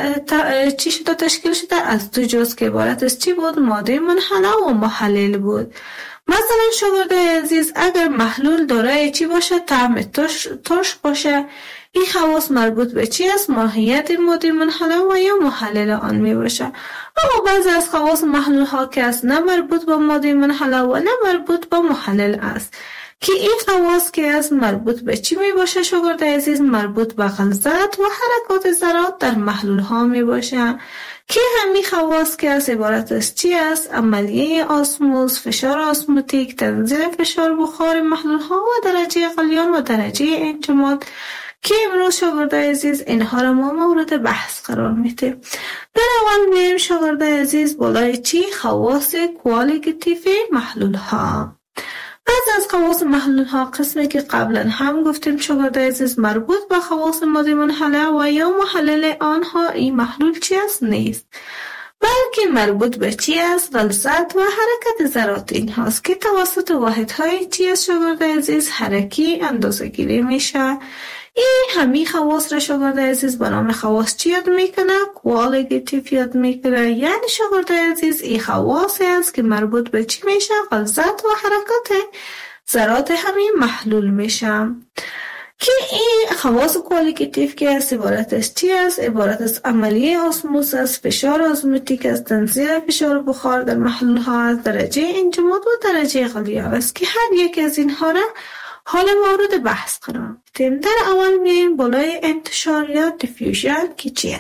چی شده تشکیل شده؟ از دو جز که عبارت از چی بود؟ ماده منحله و محلل بود. مثلا شاگردای عزیز، اگر محلول دارای چی باشه؟ طعم ترش باشه، این خواص مربوط به چی است؟ ماهیت ماده منحله و یا محلل آن می باشه. اما بعضی از خواص محلول ها که است نه مربوط به ماده منحله و نه مربوط به محلل است، که این خواص که است مربوط به چی می باشه شاگردای عزیز؟ مربوط به غلظت و حرکات ذرات در محلول ها می باشه، که همین خواص که است عبارت از چی است؟ عملیه آسموز، فشار آسموتیک، تنظیم فشار بخار محلول ها و درجه غلیان و درجه انجماد، که امروز شاگردای عزیز اینها را ما مورد بحث قرار میدیم. در اول میایم شاگردای عزیز بالای چی؟ خواص کوالیتیو محلول ها. بعضی از خواص محلول ها قسمی که قبلا هم گفتیم شاگردای عزیز مربوط به خواص ماده منحله و یا محلل آنها این محلول چی است؟ نیست، بلکه مربوط به چی است؟ غلظت و حرکت ذرات این هاست که توسط واحدهای چی است شاگردای عزیز؟ حرکی اندازه گیری میشه. این همین خواص را شاگردای عزیز به نام خواص چی یاد میکنه؟ کوالیتیو یاد میکنه. یعنی شاگردای عزیز این خواصی است که مربوط به چی میشه؟ غلظت و حرکت ذرات همین محلول میشه. که این خواص کوالیتیو که است عبارت از چی است؟ عبارت از عملیه آسموز است، فشار آزموتیک است، تنظیم فشار بخار در محلول ها است، درجه انجماد و درجه غلیان است، که هر یک از اینها را حال مورد بحث قرار میدیم. در اول میایم بالای انتشار یا دیفیوژن که چیه؟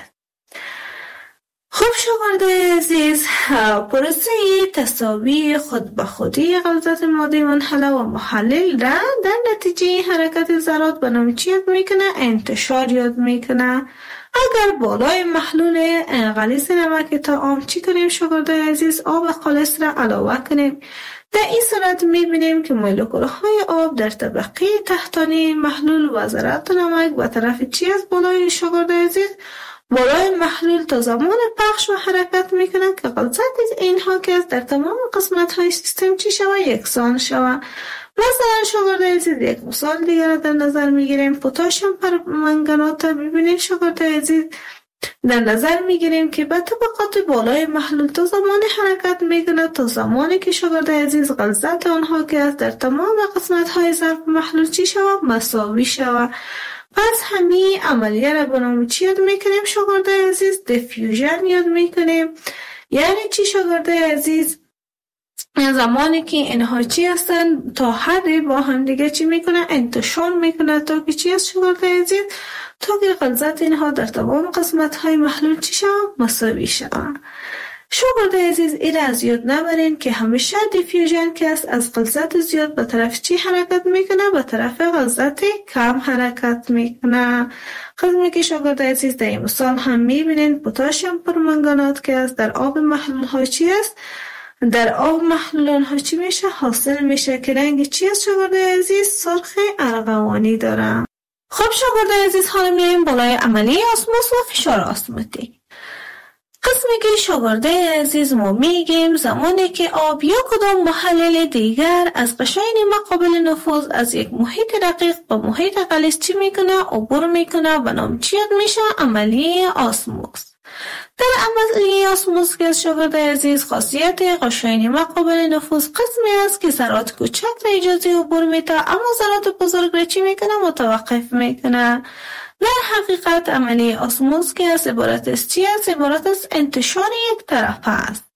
خب شاگردای عزیز، پروسه تساوی خود به خودی غلظت ماده منحله و محلل را در نتیجه حرکت ذرات به نام چی یاد میکنه؟ انتشار یاد میکنه. اگر بالای محلول غلیظ نمک تا آب چی کنیم شاگردای عزیز؟ آب خالص را علاوه کنیم. در این صورت میبینیم که مولکول‌های آب در طبقه تحتانی محلول و ذرات نمک به طرف چی از بالای شاگردای عزیز؟ بالای محلول تا زمان پخش و حرکت میکنن که غلظت اینها اینها که از در تمام قسمت های سیستم چی شوه یکسان شوه. مثلا شاگرد عزیز یک مثال دیگر را در نظر میگیریم، پتاسیم پرمنگانات. ببینید شاگرد عزیز در نظر میگیریم که به طبقات بالای محلول تا زمانی حرکت میکنه تا زمانی که شاگرد عزیز غلظت آنها که از در تمام قسمت های ظرف محلول چی شوه مساوی شوه. پس همین عملیه را به نام چی یاد میکنیم شاگرد عزیز؟ دیفیوژن یاد میکنیم. یعنی چی شاگرد عزیز؟ زمانی که اینها چی هستن تا حدی با هم دیگه چی میکنه انتشار میکنه تا که چی هست شاگرد عزیز؟ تا که غلظت اینها در تمام قسمت های محلول چی شوه مساوی شوه. شاگرد عزیز این از یاد نبرین که همیشه دیفیوژن که است از غلظت زیاد به طرف چی حرکت میکنه؟ به طرف غلظت کم حرکت میکنه. قسمی که شاگرد عزیز در این مثال هم میبینین پتاسیم پرمنگانات که است در آب محلول ها چی است؟ در آب محلول ها چی میشه؟ حاصل میشه که رنگ چی است شاگرد عزیز؟ سرخ ارغوانی داره. خب شاگرد عزیز حالا میایم بالای عملی اسموس و فشار اسموتیک. قسمی که شاگرد عزیز ما میگیم زمانی که آب یا کدام محلل دیگر از قشاین مقابل نفوذ از یک محیط رقیق به محیط غلیظ چی میکنه؟ عبور میکنه به نام چی یاد میشه؟ عملی اسموس. در عملی اسموس که شاگرد عزیز خاصیت قشاین مقابل نفوذ قسمی است که ذرات کوچک را اجازه عبور میده اما ذرات بزرگ را چی میکنه؟ متوقف میکنه. در حقیقت عملی اسموس که از عبارت از چی است؟ عبارت از انتشار یک طرفه است.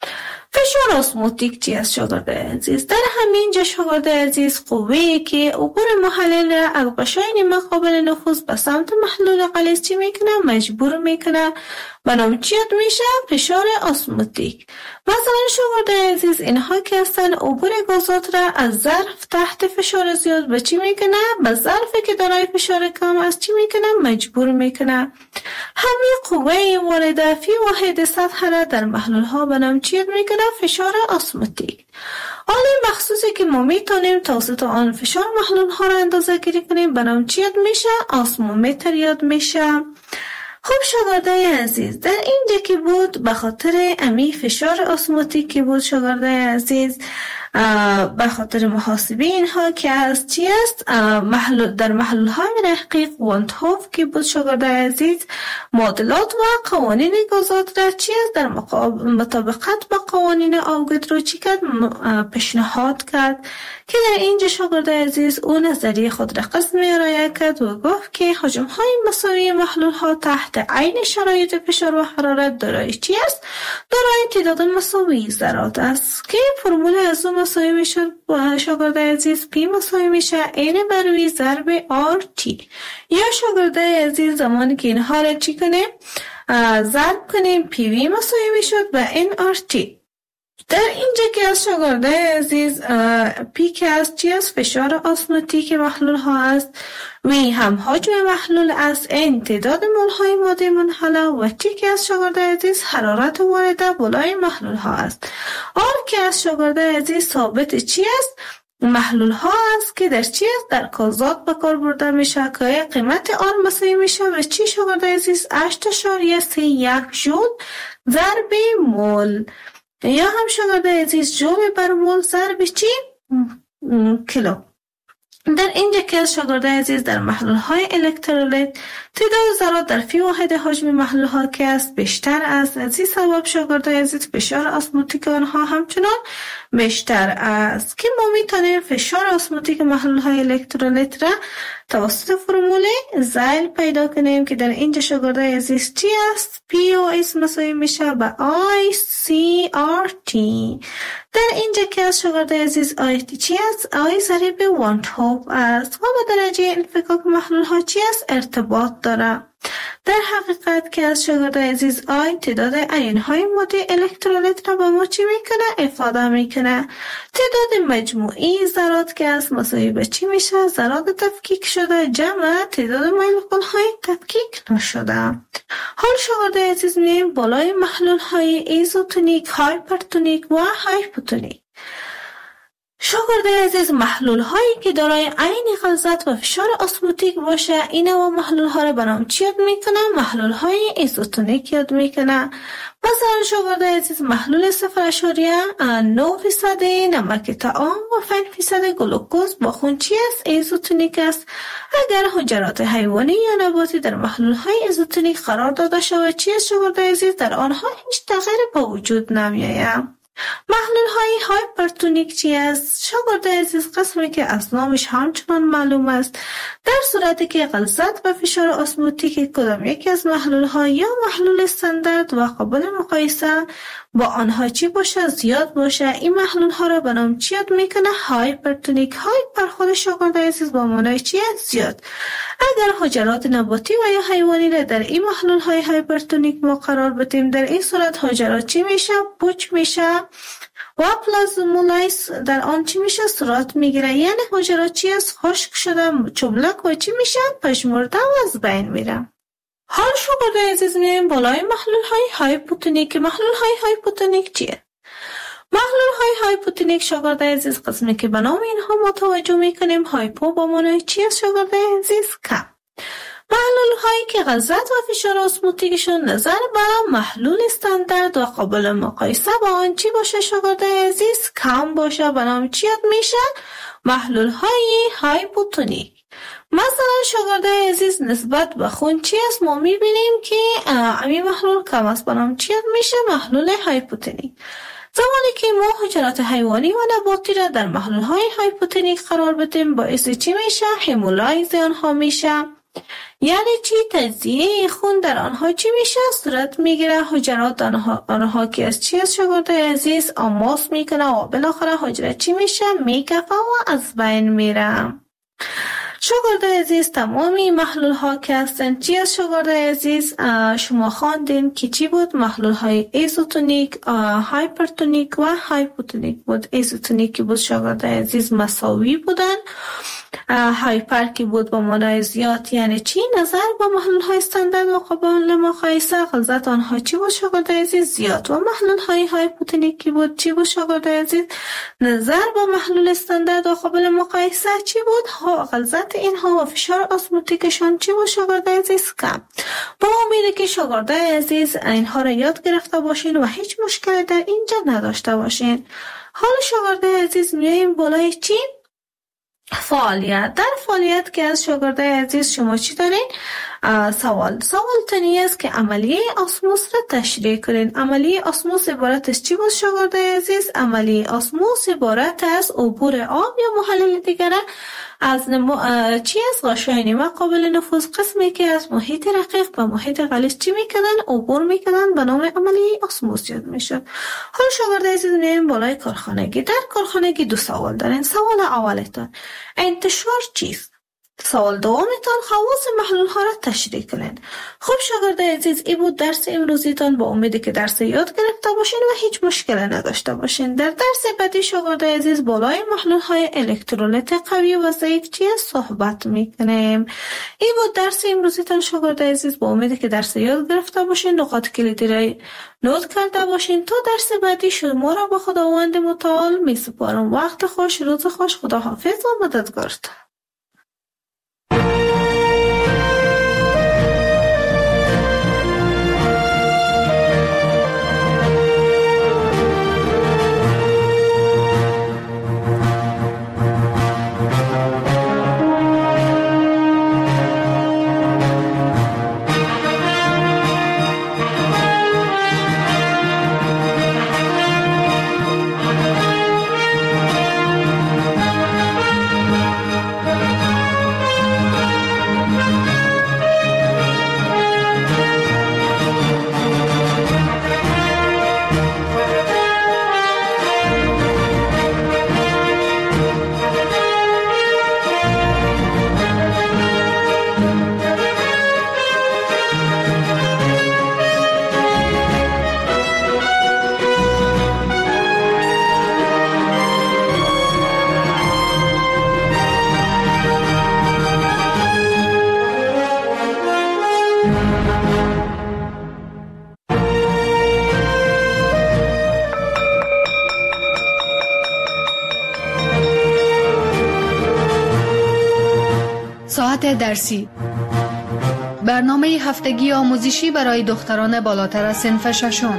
فشار اسموتیک چی است شاگرد عزیز؟ در همین جا شاگرد عزیز قوه‌ای که عبور محلل را از قشاین مقابل نفوذ به سمت محلول غلیظ چی میکنه؟ مجبور میکنه به نام چی یاد میشه؟ فشار اسموتیک. مثلا شاگرد عزیز اینها که هستن عبور گازات را از ظرف تحت فشار زیاد به چی میکنه؟ به ظرفی که دارای فشار کم است چی میکنه؟ مجبور میکنه. همین قوه وارده فی واحد سطح را در محلول ها به نام چی یاد میکنه؟ فشار اسموتیک. آله مخصوصی که ما میتونیم توسط آن فشار محلول ها را اندازه گیری کنیم به نام چی یاد میشه؟ اسمومتر یاد میشه. خب شاگرد عزیز در اینجا که بود به خاطر امی فشار اسموتیک که بود شاگرد عزیز به خاطر محاسبه اینها که از چی است محلول در محلول های رقیق وانتهوف که بود شاگرد عزیز معادلات و قوانین گازات را چی است در مطابقت با قوانین آوگادرو چی کرد پیشنهاد کرد که در اینجا شاگرد عزیز او نظریه خود را قسمی ارائه کرد و گفت که حجم های مساوی محلول ها تحت عین شرایط فشار و حرارت دارای چی است؟ دارای تعداد مساوی ذرات است که فرمول از اون مساوی میشد با شاگرد عزیز پی مساوی میشه این بروی ضرب آر تی. یا شاگرد عزیز زمانی که اینها را چی کنیم ضرب کنیم پی وی مساوی میشد با این آر تی. در اینجا که از شاگرد عزیز پی که از چی است؟ فشار اسموتیک محلول ها است. وی هم حجم محلول است. این تعداد مول های ماده منحله و تی که از شاگرد عزیز حرارت وارده بالای محلول ها است. آر که از شاگرد عزیز ثابت چی است؟ محلول ها است که در چی است؟ در گازات به کار برده میشه که قیمت آر مساوی میشه و چی شاگرد عزیز؟ هشت اشاریه سه یک جول ضرب مول. یا هم شاگرد عزیز جول بر مول ضرب چی؟ کیلو. در اینجا که از شاگرد عزیز در محلول های الکترولیت تعداد ذرات در فی واحد حجم محلول ها که است بیشتر است. از این سبب شاگرد عزیز فشار اسموتیک آنها همچنان بیشتر است که ما میتونیم فشار اسموتیک محلول های الکترولیت را توسط فرمول زایل پیدا کنیم که در اینجا شاگرد عزیز چی است؟ پی او اس مساوی میشه به آی سی آر تی. در اینجا که از شاگرد عزیز آی تی چی است؟ آی ضریب وانتهوف است و با درجه انفکاک محلول ها چی است؟ ارتباط داره. در حقیقت که از شاگرد عزیز آی تعداد ایون های ماده الکترولیت را به ما چی میکنه؟ افاده میکنه. تعداد مجموعی ذرات که از مساوی به چی میشه؟ ذرات تفکیک شده جمع تعداد مولکول های تفکیک نشده. حال شاگرد عزیز میایم بالای محلول های ایزوتونیک، هایپرتونیک و هایپوتونیک. شاگرده عزیز، محلول هایی که دارای عین غلظت و فشار اسموتیک باشه، این و محلول ها را به نام چی یاد میکنه؟ محلول های ایزوتونیک یاد میکنه. مثلا شاگرده عزیز، محلول صفر اشاریه نه فیصد نمک طعام و پنج فیصد گلوکوز با خون چی است؟ ایزوتونیک است. اگر حجرات حیوانی یا نباتی در محلول های ایزوتونیک قرار داده شود، چی است شاگرده عزیز؟ در آنها هیچ تغییری به وجود نمیآید. محلول های هایپرتونیک چی است؟ شاگرده عزیز، قسمی که از نامش همچنان معلوم است، در صورتی که غلظت و فشار اسموتیک کدام یکی از محلول ها یا محلول استاندارد و قابل مقایسه با آنها چی باشه؟ زیاد باشه، این محلول ها را به نام چی یاد میکنه؟ هایپرتونیک. هایپر خود شاگرده عزیز با معنای چی است؟ زیاد. اگر حجرات نباتی و یا حیوانی را در این محلول های هایپرتونیک ما قرار بدیم، در این صورت حجرات چی میشه؟ پوچ میشه و پلازمولیز در آن چی میشه؟ صورت میگیره. یعنی حجرات چی است؟ خشک شده، چبلک و چی میشن؟ پژمرده و از بین میره. حال شاگرده عزیز میایم بالای محلول های هایپوتونیک. محلول های هایپوتونیک چیه؟ محلول های هایپوتونیک شاگرده عزیز، قسمی که به نام اینها ما توجه میکنیم. هایپو با معنای چی است شاگرده عزیز؟ کم. محلول هایی که غلظت و فشار اسموتیکشون نظر به محلول استاندارد و قابل مقایسه با آن چی باشه شاگرده عزیز؟ کم باشه، به نام چی یاد میشه؟ محلول های هایپوتونیک. مثلا شاگرده عزیز، نسبت به خون چی است؟ ما میبینیم که امی محلول کم است، به نام چی یاد میشه؟ محلول هایپوتونیک. زمانی که ما حجرات حیوانی و نباتی را در محلول های هایپوتونیک قرار بدیم، باعث چی میشه؟ همولایز آنها میشه. یعنی چی؟ تجزیه خون در آنها چی میشه؟ صورت میگیره. حجرات آنها, آنها که از چی است شاگرده عزیز؟ آماس میکنه و بالاخره حجره چی میشه؟ میکفه و از بین میره. شاگرده عزیز، تمامی محلول ها که هستن چی است شاگرده عزیز؟ شما خواندین که چی بود؟ محلول های ایزوتونیک، هایپرتونیک و هایپوتونیک بود. ایزوتونیک بود شاگرده عزیز مساوی بودن. هایپر کی بود با معنای زیاد، یعنی چی؟ نظر با محلول های استاندارد و قابل مقایسه غلظت آنها چی بود شاگرده عزیز؟ زیاد. و محلول های هایپوتونیک کی بود؟ چی بود شاگرده عزیز؟ نظر با محلول استاندارد و قابل مقایسه چی بود؟ ها غلظت اینها و فشار اسموتیکشون چی بود شاگرده عزیز؟ کم. با امیده که شاگرده عزیز اینها را یاد گرفته باشین و هیچ مشکلی در اینجا نداشته باشین. حال شاگرده عزیز میایم بالای چی؟ فعالیت. در فعالیت که از شاگرده عزیز شما چی دارین؟ سوال سوال تنی است که عملیه اسموس را تشریح کنین. عملیه اسموس عبارت از چی بود شاگرده عزیز؟ عملیه اسموس عبارت از عبور آب یا محلل دیگر از نمو... چی از غشای نیمه قابل نفوذ، قسمی که از محیط رقیق به محیط غلیظ چی میکنن؟ عبور میکنن، به نام عملیه اسموس یاد میشد. حالا شاگرده عزیز میایم بالای کارخانگی. در کارخانگی دو سوال دارین. سوال اولتان انتشار چیست؟ سوال دومتان خواص محلول ها را تشریح کنین. خب شاگرده عزیز، این بود درس امروزیتان. با امیدی که درس یاد گرفته باشین و هیچ مشکل نداشته باشین. در درس بعدی شاگرده عزیز بالای محلول های الکترولیت قوی و ضعیف چی صحبت میکنیم. این بود درس امروزیتان شاگرده عزیز. با امیدی که درس یاد گرفته باشین، نقاط کلیدی را نوت کرده باشین. تا درس بعدی شما را به خداوند متعال میسپارم. وقت خوش، روز خوش، خدا حافظ و مددگارتان. ساعت درسی، برنامه هفتگی آموزشی برای دختران بالاتر از صنف ششم.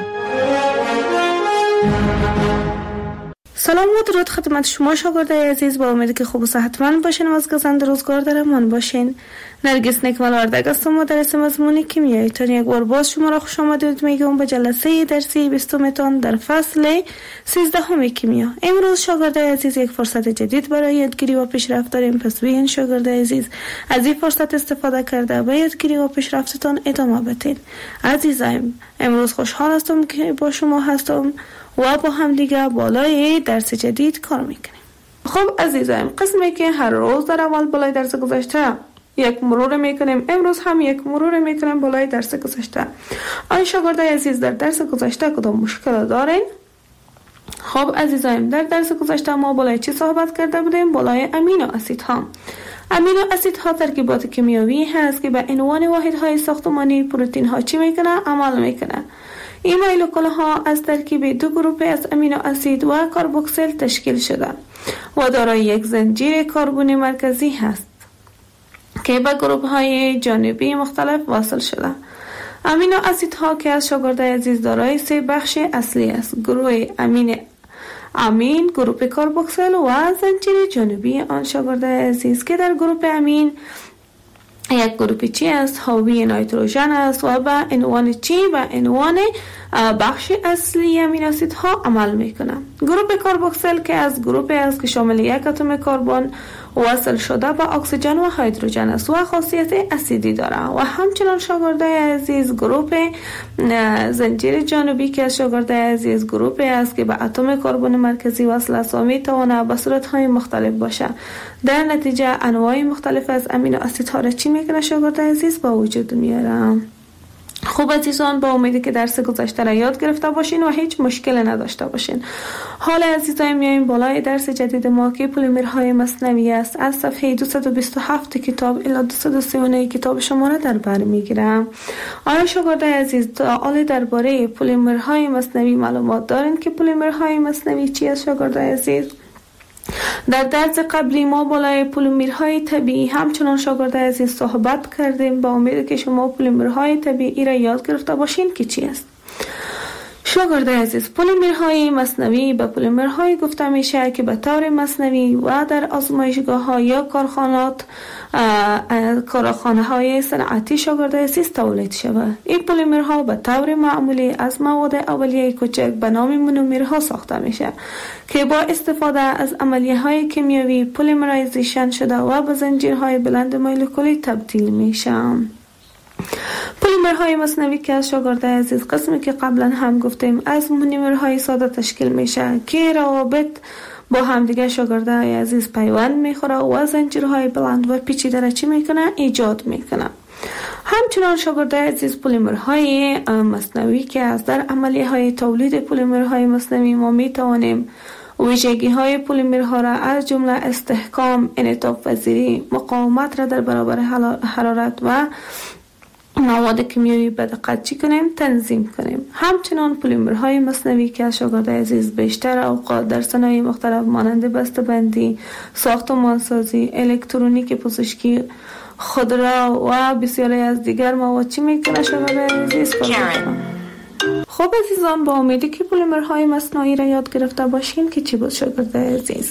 سلام و درود خدمت شما شاگردای عزیز، با امیدی که خوب و صحتمند باشین و از گزند روزگار در امان باشین. نرگس نیکمال وردگ هستم، مدرس مضمون کیمیایی. تا یک بار باز شما را خوش آمدید میگم به جلسه درسی بیستمتان در فصل سیزدهم کیمیا. امروز شاگردای عزیز یک فرصت جدید برای یادگیری و پیشرفت داریم، پس بیاین شاگردای عزیز از این فرصت استفاده کرده به یادگیری و پیشرفتتان ادامه بدین. عزیزایم، امروز خوشحال هستم که با شما هستم و با هم دیگه بالای درس جدید کار میکنیم. خب عزیزایم، قسمی که هر روز در اول بالای درس گذشته یک مرور میکنیم، امروز هم یک مرور میکنیم بالای درس گذشته. آیا شاگردای عزیز در درس گذشته کدام مشکل دارین؟ خب عزیزایم، در درس گذشته ما بالای چی صحبت کرده بودیم؟ بالای امینو اسیدها. امینو اسیدها ترکیبات کیمیایی هست که به عنوان واحدهای ساختمانی پروتئین ها چی میکنه؟ عمل میکنه. این مولکول ها از ترکیب دو گروه از امینو اسید و کربوکسیل تشکیل شده و دارای یک زنجیر کربنی مرکزی هست که به گروه های جانبی مختلف واصل شده. امینو اسیدها که از شاگردای عزیز دارای سه بخش اصلی است: گروه امین امین، گروه کربوکسیل و زنجیر جانبی آن. شاگردای عزیز که در گروه امین یک گروه چی است؟ حاوی نیتروژن است و به عنوان چی؟ به عنوان بخش اصلی امینو اسیدها عمل میکنه. گروه کربوکسیل که از گروه است که شامل یک اتم کربن وصل شده به اکسیژن و هیدروژن است و خاصیت اسیدی داره. و همچنان شاگردای عزیز گروه زنجیر جانبی که از شاگردای عزیز گروه است که به اتم کربن مرکزی وصل است و میتونه به صورت‌های مختلف باشه. در نتیجه انواع مختلف از امینو اسیدها را چی میکنه شاگردای عزیز؟ با وجود میاره. خوب عزیزان، با امیدی که درس گذشته را یاد گرفته باشین و هیچ مشکل نداشته باشین. حال عزیزان میایم بالای درس جدید ما که پلیمرهای مصنوی است. از صفحه دویست و بیست و هفت کتاب الی دویست و سی و نه کتاب شما را در بر میگیرم. آیا شاگردای عزیز سوالی درباره پلیمرهای مصنوی معلومات دارین که پلیمرهای مصنوی چی است شاگردای عزیز؟ در درس قبلی ما بالای پلیمرهای طبیعی همچنان شاگردای عزیز صحبت کردیم. با امید که شما پلیمرهای طبیعی را یاد گرفته باشین که چی است. شاگردای عزیز، پلیمرهای مصنوی به پلیمرهای گفته میشه که به طور مصنوی و در آزمایشگاه ها یا کارخانات کارخانه های صنعتی شاگردای عزیز تولید شود. این پلیمرها به طور معمولی از مواد اولیه کوچک به نام مونومرها ساخته میشه که با استفاده از عملیه های کیمیایی پلیمرایزیشن شده و به زنجیرهای بلند مولکولی تبدیل میشن. پلیمرهای مصنوی که از شاگردای عزیز قسمی که قبلا هم گفتیم از مونومرهای ساده تشکیل میشه که روابط با همدیگه شاگردای عزیز پیوند میخوره و زنجیرهای بلند و پیچیده را چی میکنه؟ ایجاد میکنه. همچنان شاگردای عزیز پلیمرهای مصنوی که از در عملیه های تولید پلیمرهای مصنوی ما میتوانیم ویژگی های پلیمرها را از جمله استحکام، انعطاف پذیری، مقاومت را در برابر حرارت و مواد کیمیایی به دقت چی کنیم؟ تنظیم کنیم. همچنان پلیمرهای مصنوی که از شاگردای عزیز بیشتر اوقات در صنایع مختلف مانند بسته‌بندی، ساختمانسازی، الکترونیک، پزشکی، خودرو و بسیاری از دیگر مواد چی میکنه شاگردای عزیز کار میکنه. خب عزیزان، با امیدی که پلیمرهای مصنوعی را یاد گرفته باشین که چی بود شاگردای عزیز.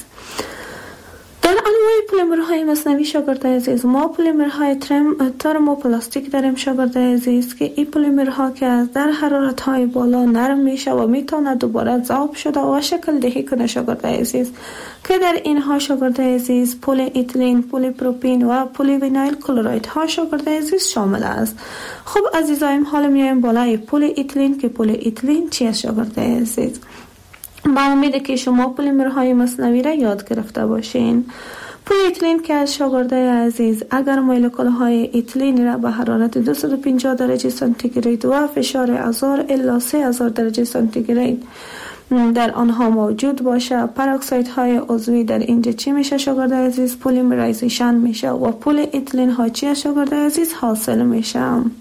در انواع پلیمرهای مصنوی شاگردای عزیز ما پلیمرهای ترموپلاستیک داریم شاگردای عزیز که این پلیمرها که از در حرارت‌های بالا نرم میشه و میتونه دوباره ذوب شده و شکل دهی کنه شاگردای عزیز که در اینها شاگردای عزیز پلی ایتیلین، پلی پروپین و پلی وینایل کلراید ها شاگردای عزیز شامل است. خب عزیزایم، حالا میایم بالای پلی ایتیلین که پلی ایتیلین چی است شاگردای عزیز. با امید که شما پلیمرهای مصنوی را یاد گرفته باشین. پلی ایتیلین که از شاگردای عزیز اگر مولکول های ایتیلین را به حرارت دویست و پنجاه درجه سانتیگراد و فشار هزار الی سه هزار درجه سانتیگراد در آنها موجود باشه، پراکساید های عضوی در اینجا چی میشه شاگردای عزیز؟ پلیمرایزیشن میشه و پلی ایتیلین ها چی شاگردای عزیز حاصل میشه.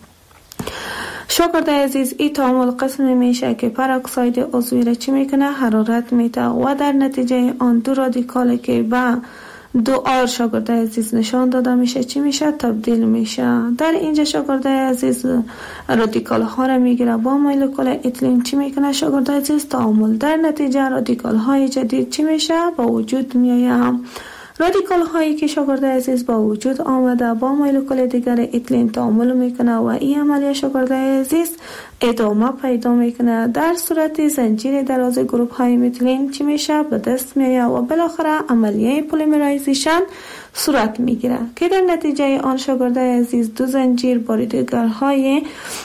شاگردای عزیز، این تعامل قسمی میشه که پراکساید عضوی را چی میکنه؟ حرارت میده و در نتیجه آن دو رادیکال که با دو آر شاگرد عزیز نشان داده میشه چی میشه؟ تبدیل میشه. در اینجا شاگرد عزیز رادیکال ها را میگیره با مولکول اتیلین چی میکنه شاگرد عزیز؟ تعامل. در نتیجه رادیکال های جدید چی میشه؟ با وجود میآید. رادیکال هایی که شاگرد عزیز با وجود آمده با مولکول دیگر اتیلین تعامل میکنه و این عملیه شاگرد عزیز ادامه پیدا میکنه. در صورت زنجیر دراز گروپ های متیلین چی میشه؟ به دست میآید و بالاخره عملیه پلیمرایزیشن صورت میگیره که در نتیجه آن شاگرد عزیز دو زنجیر با رادیکال‌های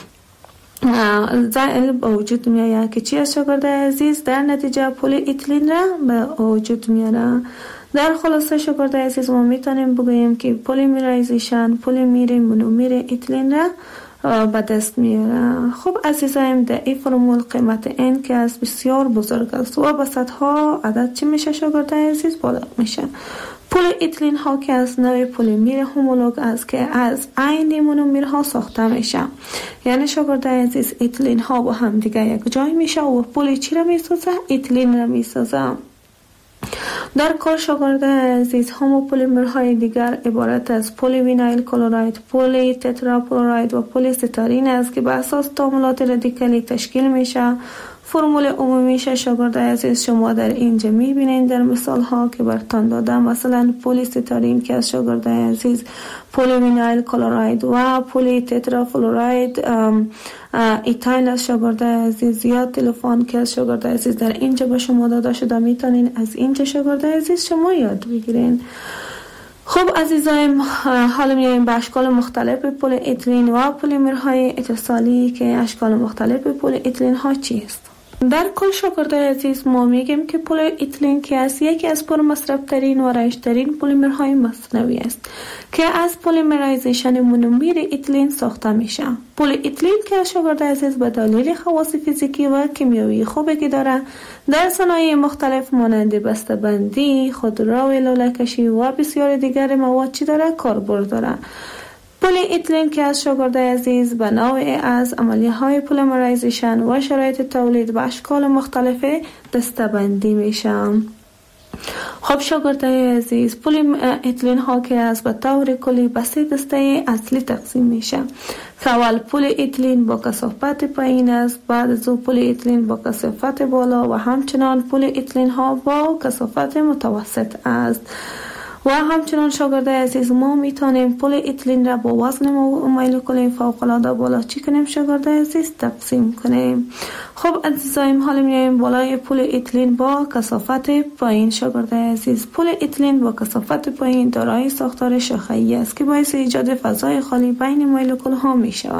زائل به وجود میآید که چی از شاگرد عزیز در نتیجه پلی اتیلین را به وجود میاره. در خلاصه شاگرد عزیز ما میتونیم بگوییم که پلیمرایزیشن پلیمر مونومر اتیلین را به دست میاره. خب عزیزایم در این فرمول قیمت n که از بسیار بزرگ است و به صدها عدد چی میشه شاگرد عزیز؟ بالغ میشه. پلی اتیلین ها که از نوع پلیمر هومولوگ است که از عین مونومر ها ساخته میشه. یعنی شاگرد عزیز اتیلین ها با هم دیگه یک جای میشه و پلی چی را میسازه؟ اتیلین را میسازه. در کل شاگرد عزیز همو پلیمرهای دیگر عبارت از پلی وینایل کلراید، پلی تتراپلوراید و پلی ستارین است که به اساس تعاملات رادیکالی تشکیل میشه. فرمول عمومیش شاگرد عزیز شما در اینجا میبینید در مثال ها که برتان دادم. مثلا پلی ستارین که از شاگرد عزیز پلی وینایل کلراید و پلی تترافلوراید ایتایل از شاگرد عزیز یا تلفن که از شاگرد عزیز در اینجا به شما داده شده میتونین از اینجا شاگرد عزیز شما یاد بگیرین. خب عزیزایم حالا میایم به اشکال مختلف پلی اتیلین و پلیمرهای اتصالی که اشکال مختلف پلی اتیلین ها چیست؟ در کل شاگرد عزیز ما میگیم که پلی اتیلین که از یکی از پرمصرف ترین و رایج ترین پلیمرهای مصنوعی است که از پلیمرایزیشن مونومر اتیلین ساخته میشه. پلی اتیلین که شاگرد عزیز به دلیل خواص فیزیکی و کیمیایی خوبی که داره در صنایع مختلف مانند بسته‌بندی، خودرو لوله‌کشی و بسیار دیگر مواد چی داره؟ کاربرد داره. پلی اتیلین که از شاگرد عزیز به نوع از عملیه های پلیمرایزیشن و شرایط تولید و اشکال مختلف دسته‌بندی میشه. خب شاگرد عزیز پلی اتیلین ها که از به طور کلی به سه دسته اصلی تقسیم میشه. اول پلی اتیلین با کثافت پایین است، بعد از او پلی اتیلین با کثافت بالا و همچنان پلی اتیلین ها با کثافت متوسط است. و همچنان شاگرد عزیز ما میتونیم پلی اتیلین را با وزن مولکول فوق‌العاده بالا چی کنیم شاگرد عزیز؟ تقسیم کنیم. خب عزیزایم حالا میایم بالای پلی اتیلین با کثافت پایین. شاگرد عزیز پلی اتیلین با کثافت پایین دارای ساختار شاخه‌ای است که باعث ایجاد فضای خالی بین مولکول ها میشه.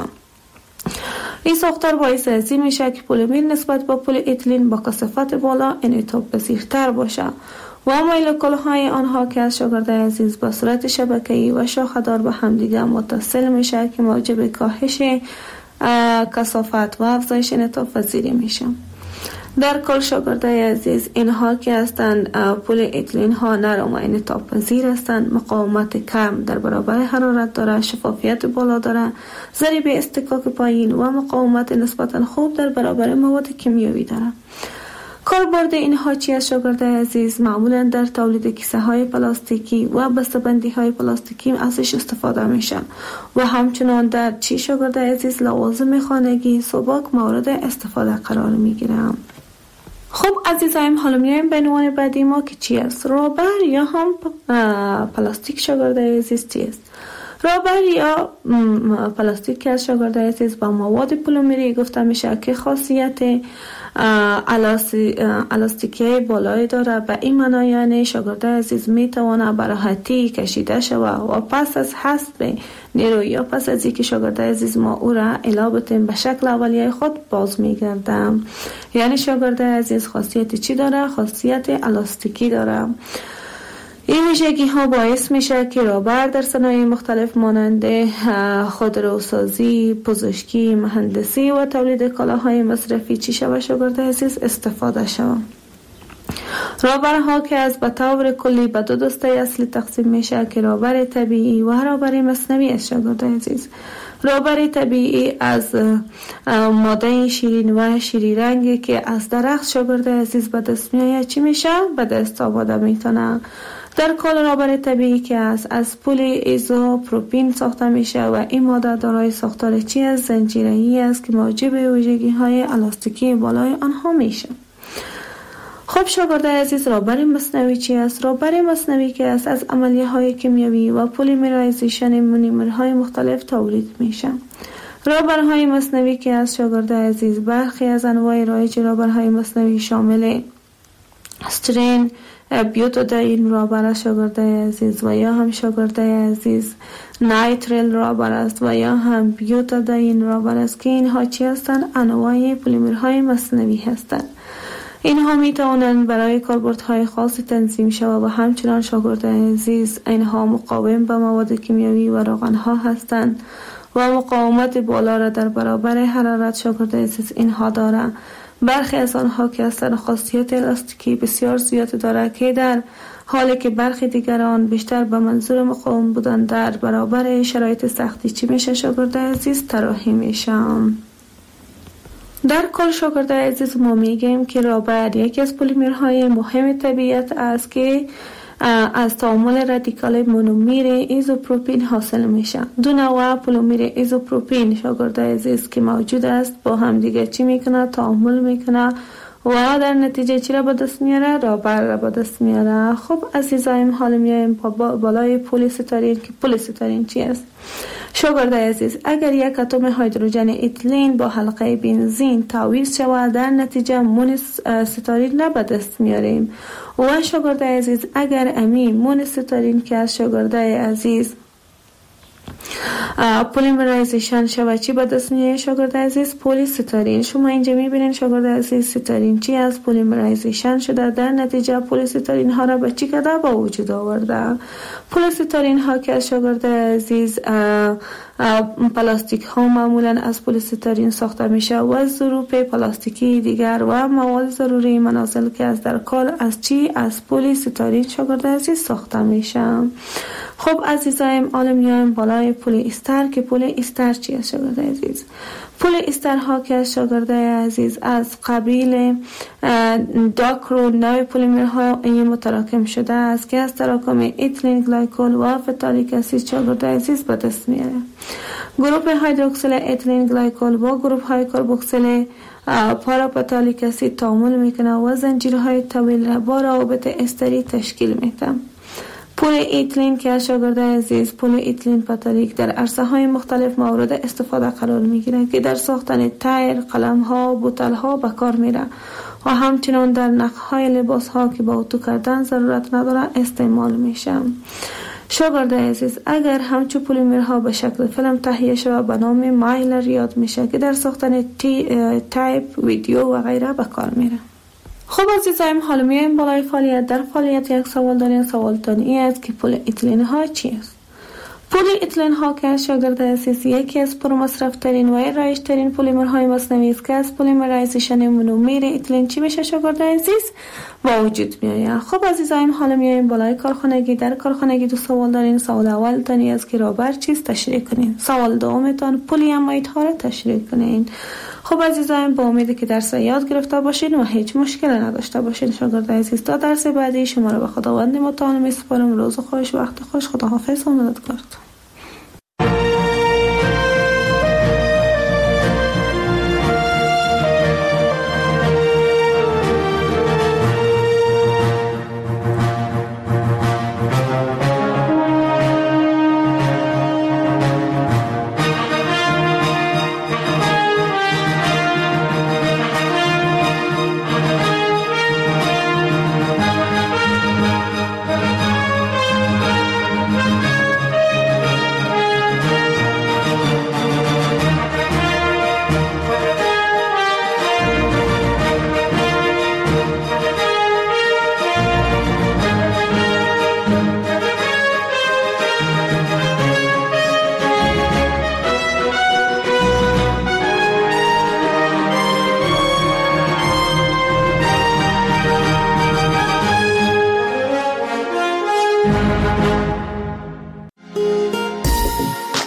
این ساختار باعث ازی میشه که پلیمر نسبت با پلی اتیلین با کثافت بالا انعطاف پذیرتر باشه و مولکول های آنها که از شاگرد عزیز با صورت شبکه‌ای و شاخه‌دار به همدیگر متصل میشه که موجب کاهش کثافت و افزایش انعطاف پذیری میشه. در کل شاگرد عزیز اینها که هستند پلی اتیلین ها نرم و انعطاف پذیر هستند، مقاومت کم در برابر حرارت داره، شفافیت بالا داره، ضریب اصطکاک پایین و مقاومت نسبتا خوب در برابر مواد کیمیایی داره. کاربرد اینها چی از شاگرد عزیز؟ معمولا در تولید کیسه های پلاستیکی و بسته‌بندی های پلاستیکی ازش استفاده میشه و همچنان در چی شاگرد عزیز لوازم خانگی سبک مورد استفاده قرار میگیره. خب عزیزایم حالا میایم به عنوان بعدی ما که چی است؟ رابر یا هم پلاستیک شاگرد عزیز چی است؟ رابر یا پلاستیک که از شاگرد عزیز با مواد پلیمری گفته میشه که خاصیت الاستیکی بالایی داره. به این معنی یعنی شاگرد عزیز میتونه به راحتی کشیده شود و پس از حذف نیرو یا پس از اینکه شاگرد عزیز ما او را الابتیم به شکل اولیه خود باز میگرده. یعنی شاگرد عزیز خاصیت چی داره؟ خاصیت الاستیکی داره. این ویژگی ها باعث میشه که رابر در صنایع مختلف مانند خودروسازی، پزشکی، مهندسی و تولید کالاهای مصرفی چی شود شاگرد عزیز؟ استفاده شود. رابرها که از به طور کلی به دو دسته اصلی تقسیم میشه که رابر طبیعی و رابر مصنوعی است شاگرد عزیز. رابر طبیعی از ماده شیرین و شیری رنگی که از درخت شاگرد عزیز به دست میآید چی میشه؟ به دست آورده میتونه. در کال رابر طبیعی که است از پل ایزوپروپین ساخته میشه و این ماده دارای ساختار چی است؟ زنجیره‌ای است که موجب ویژگی‌های الاستیکی بالای آنها میشه. خب شاگردای عزیز، رابر مصنوعی چی است؟ رابر مصنوعی که است از عملیه های کیمیایی و پلیمرایزیشن مونیمرهای مختلف تولید میشه. رابرهای مصنوعی که از شاگردای عزیز برخی از انواع رایج رابرهای مصنوعی شامل استرین، بیوتادین رابر است شاگردای عزیز و یا هم شاگردای عزیز نایتریل رابر است و یا هم بیوتادین رابر است که اینها چی هستند؟ انواع پلیمرهای مصنوعی هستند. اینها می توانند برای کاربردهای خاصی تنظیم شود و همچنان شاگردای عزیز اینها مقاوم به مواد کیمیایی و روغنها هستند و مقاومت بالا را در برابر حرارت شاگردای عزیز اینها دارند. برخی از آنها که اصلا خاصیت الاستیکی بسیار زیاد دارد که در حالی که برخی دیگر آن بیشتر به منظور مقاوم بودن در برابر شرایط سختی چی میشه شاگردای عزیز؟ طراحی میشه. در کل شاگردای عزیز ما میگیم که رابر یکی از پلیمرهای مهم طبیعت است که از تعامل رادیکال مونومر ایزوپروپین حاصل میشه. دو نوع پلیمر ایزوپروپین شاگردای عزیز که موجود است با هم دیگه چی میکنه؟ تعامل میکنه و در نتیجه چی را به دست میاره؟ رابر را به دست میاره. خب عزیزایم، حالا میایم بالای پلیسترین که پلیسترین چی است؟ شاگردای عزیز، اگر یک اتم هیدروژن اتیلین با حلقه بنزین تعویض شود در نتیجه مونوسترین را به دست میاریم و شاگردای عزیز اگر امی مونوسترین که از شاگردای عزیز پلیمرایزیشن شود چی به دست میاره شاگردای عزیز؟ پلیسترین. شما اینجا میبینید شاگردای عزیز سترین چی از پلیمرایزیشن شده در نتیجه پلیسترین ها را به چی کرده؟ با وجود آورده. پلیسترین ها که از شاگردای عزیز پلاستیک ها معمولا از پلیسترین ساخته میشه و ظروف پلاستیکی دیگر و مواد ضروری منازل که از در کال از چی؟ از پلیسترین شاگردای عزیز ساخته میشه. خب عزیزایم، حالا میایم بالای پلی استر که پلی استر چی است شاگردای عزیز؟ پلی استر ها که از شاگردای عزیز از قبیل داکرو نوع پلیمر ها متراکم شده است که از تراکم اتیلین گلیکول و فتالیک اسید شاگردای عزیز به دست میاره. گروپ هیدروکسیل اتیلین گلیکول با گروپ های کربوکسیل پاراپتالیک اسید تعامل میکنه و زنجیرهای طویل با روابط استری تشکیل میده. پلی اتیلین که از شاگردای عزیز پلی اتیلین پتالیک در عرصه های مختلف مورد استفاده قرار میگیره که در ساختن تایر، قلم ها، بوتل ها به کار میره و همچنان در نخ های لباس ها که با اتو کردن ضرورت نداره استعمال میشه. شاگردای عزیز اگر همچو پلیمرها به شکل فیلم تهیه شود به نام مایلر یاد میشه که در ساختن تی، تایپ، ویدیو و غیره به کار میره. خب عزیزایم، حالا میایم بالای فعالیت. در فعالیت یک سوال داریم. سوالتان این است که پلی اتیلین ها چی است؟ پلی اتیلین ها که از شاگردای عزیز یکی از پرمصرف ترین و رایج ترین پلیمرهای مصنوعی است که از پلیمرایزیشن مونومر اتیلین چی میشه شاگردای عزیز؟ با وجود میآید. خب عزیزایم، حالا میایم بالای کارخانگی. در کارخانگی دو سوال دارین. سوال اول تانی است که رابر چیست؟ تشریح کنین. سوال دومتان پلی اماید ها را تشریح کنین. خب عزیزایم، با امیدی که درس یاد گرفته باشین و هیچ مشکلی نداشته باشین شاگردای عزیز. تا درس بعدی شما را به خداوند متعال میسپارم. روز خوش، وقت خوش. خداحافظ و مددکارتون.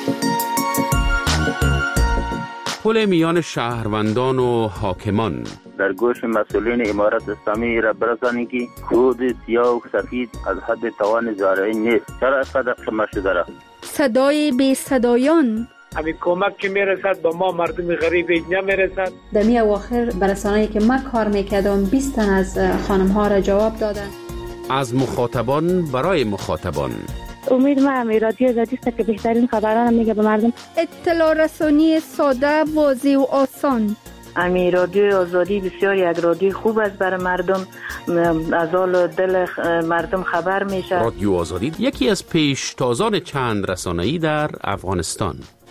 پل میان شهروندان و حاکمان در گوش مسئولین امارت اسلامی را برسانید که کود سیاه و سفید از حد توان زارعین نیست. چرا اینقدر خاموش شده را؟ صدای بی صدایان. همین کمک که میرسد به ما مردم غریب اینجا میرسد. در می اواخر برسانه‌ای که ما کار میکردم بیست تن از خانم ها را جواب دادن. از مخاطبان برای مخاطبان. امید ما همی رادیو آزادی است که بهترین خبران میگه به مردم. اطلاع رسانی ساده، واضح و آسان. امی رادیو آزادی بسیار یک رادیو خوب است برای مردم، از حال دل مردم خبر میشه. رادیو آزادی یکی از پیشتازان چند رسانه‌ای در افغانستان.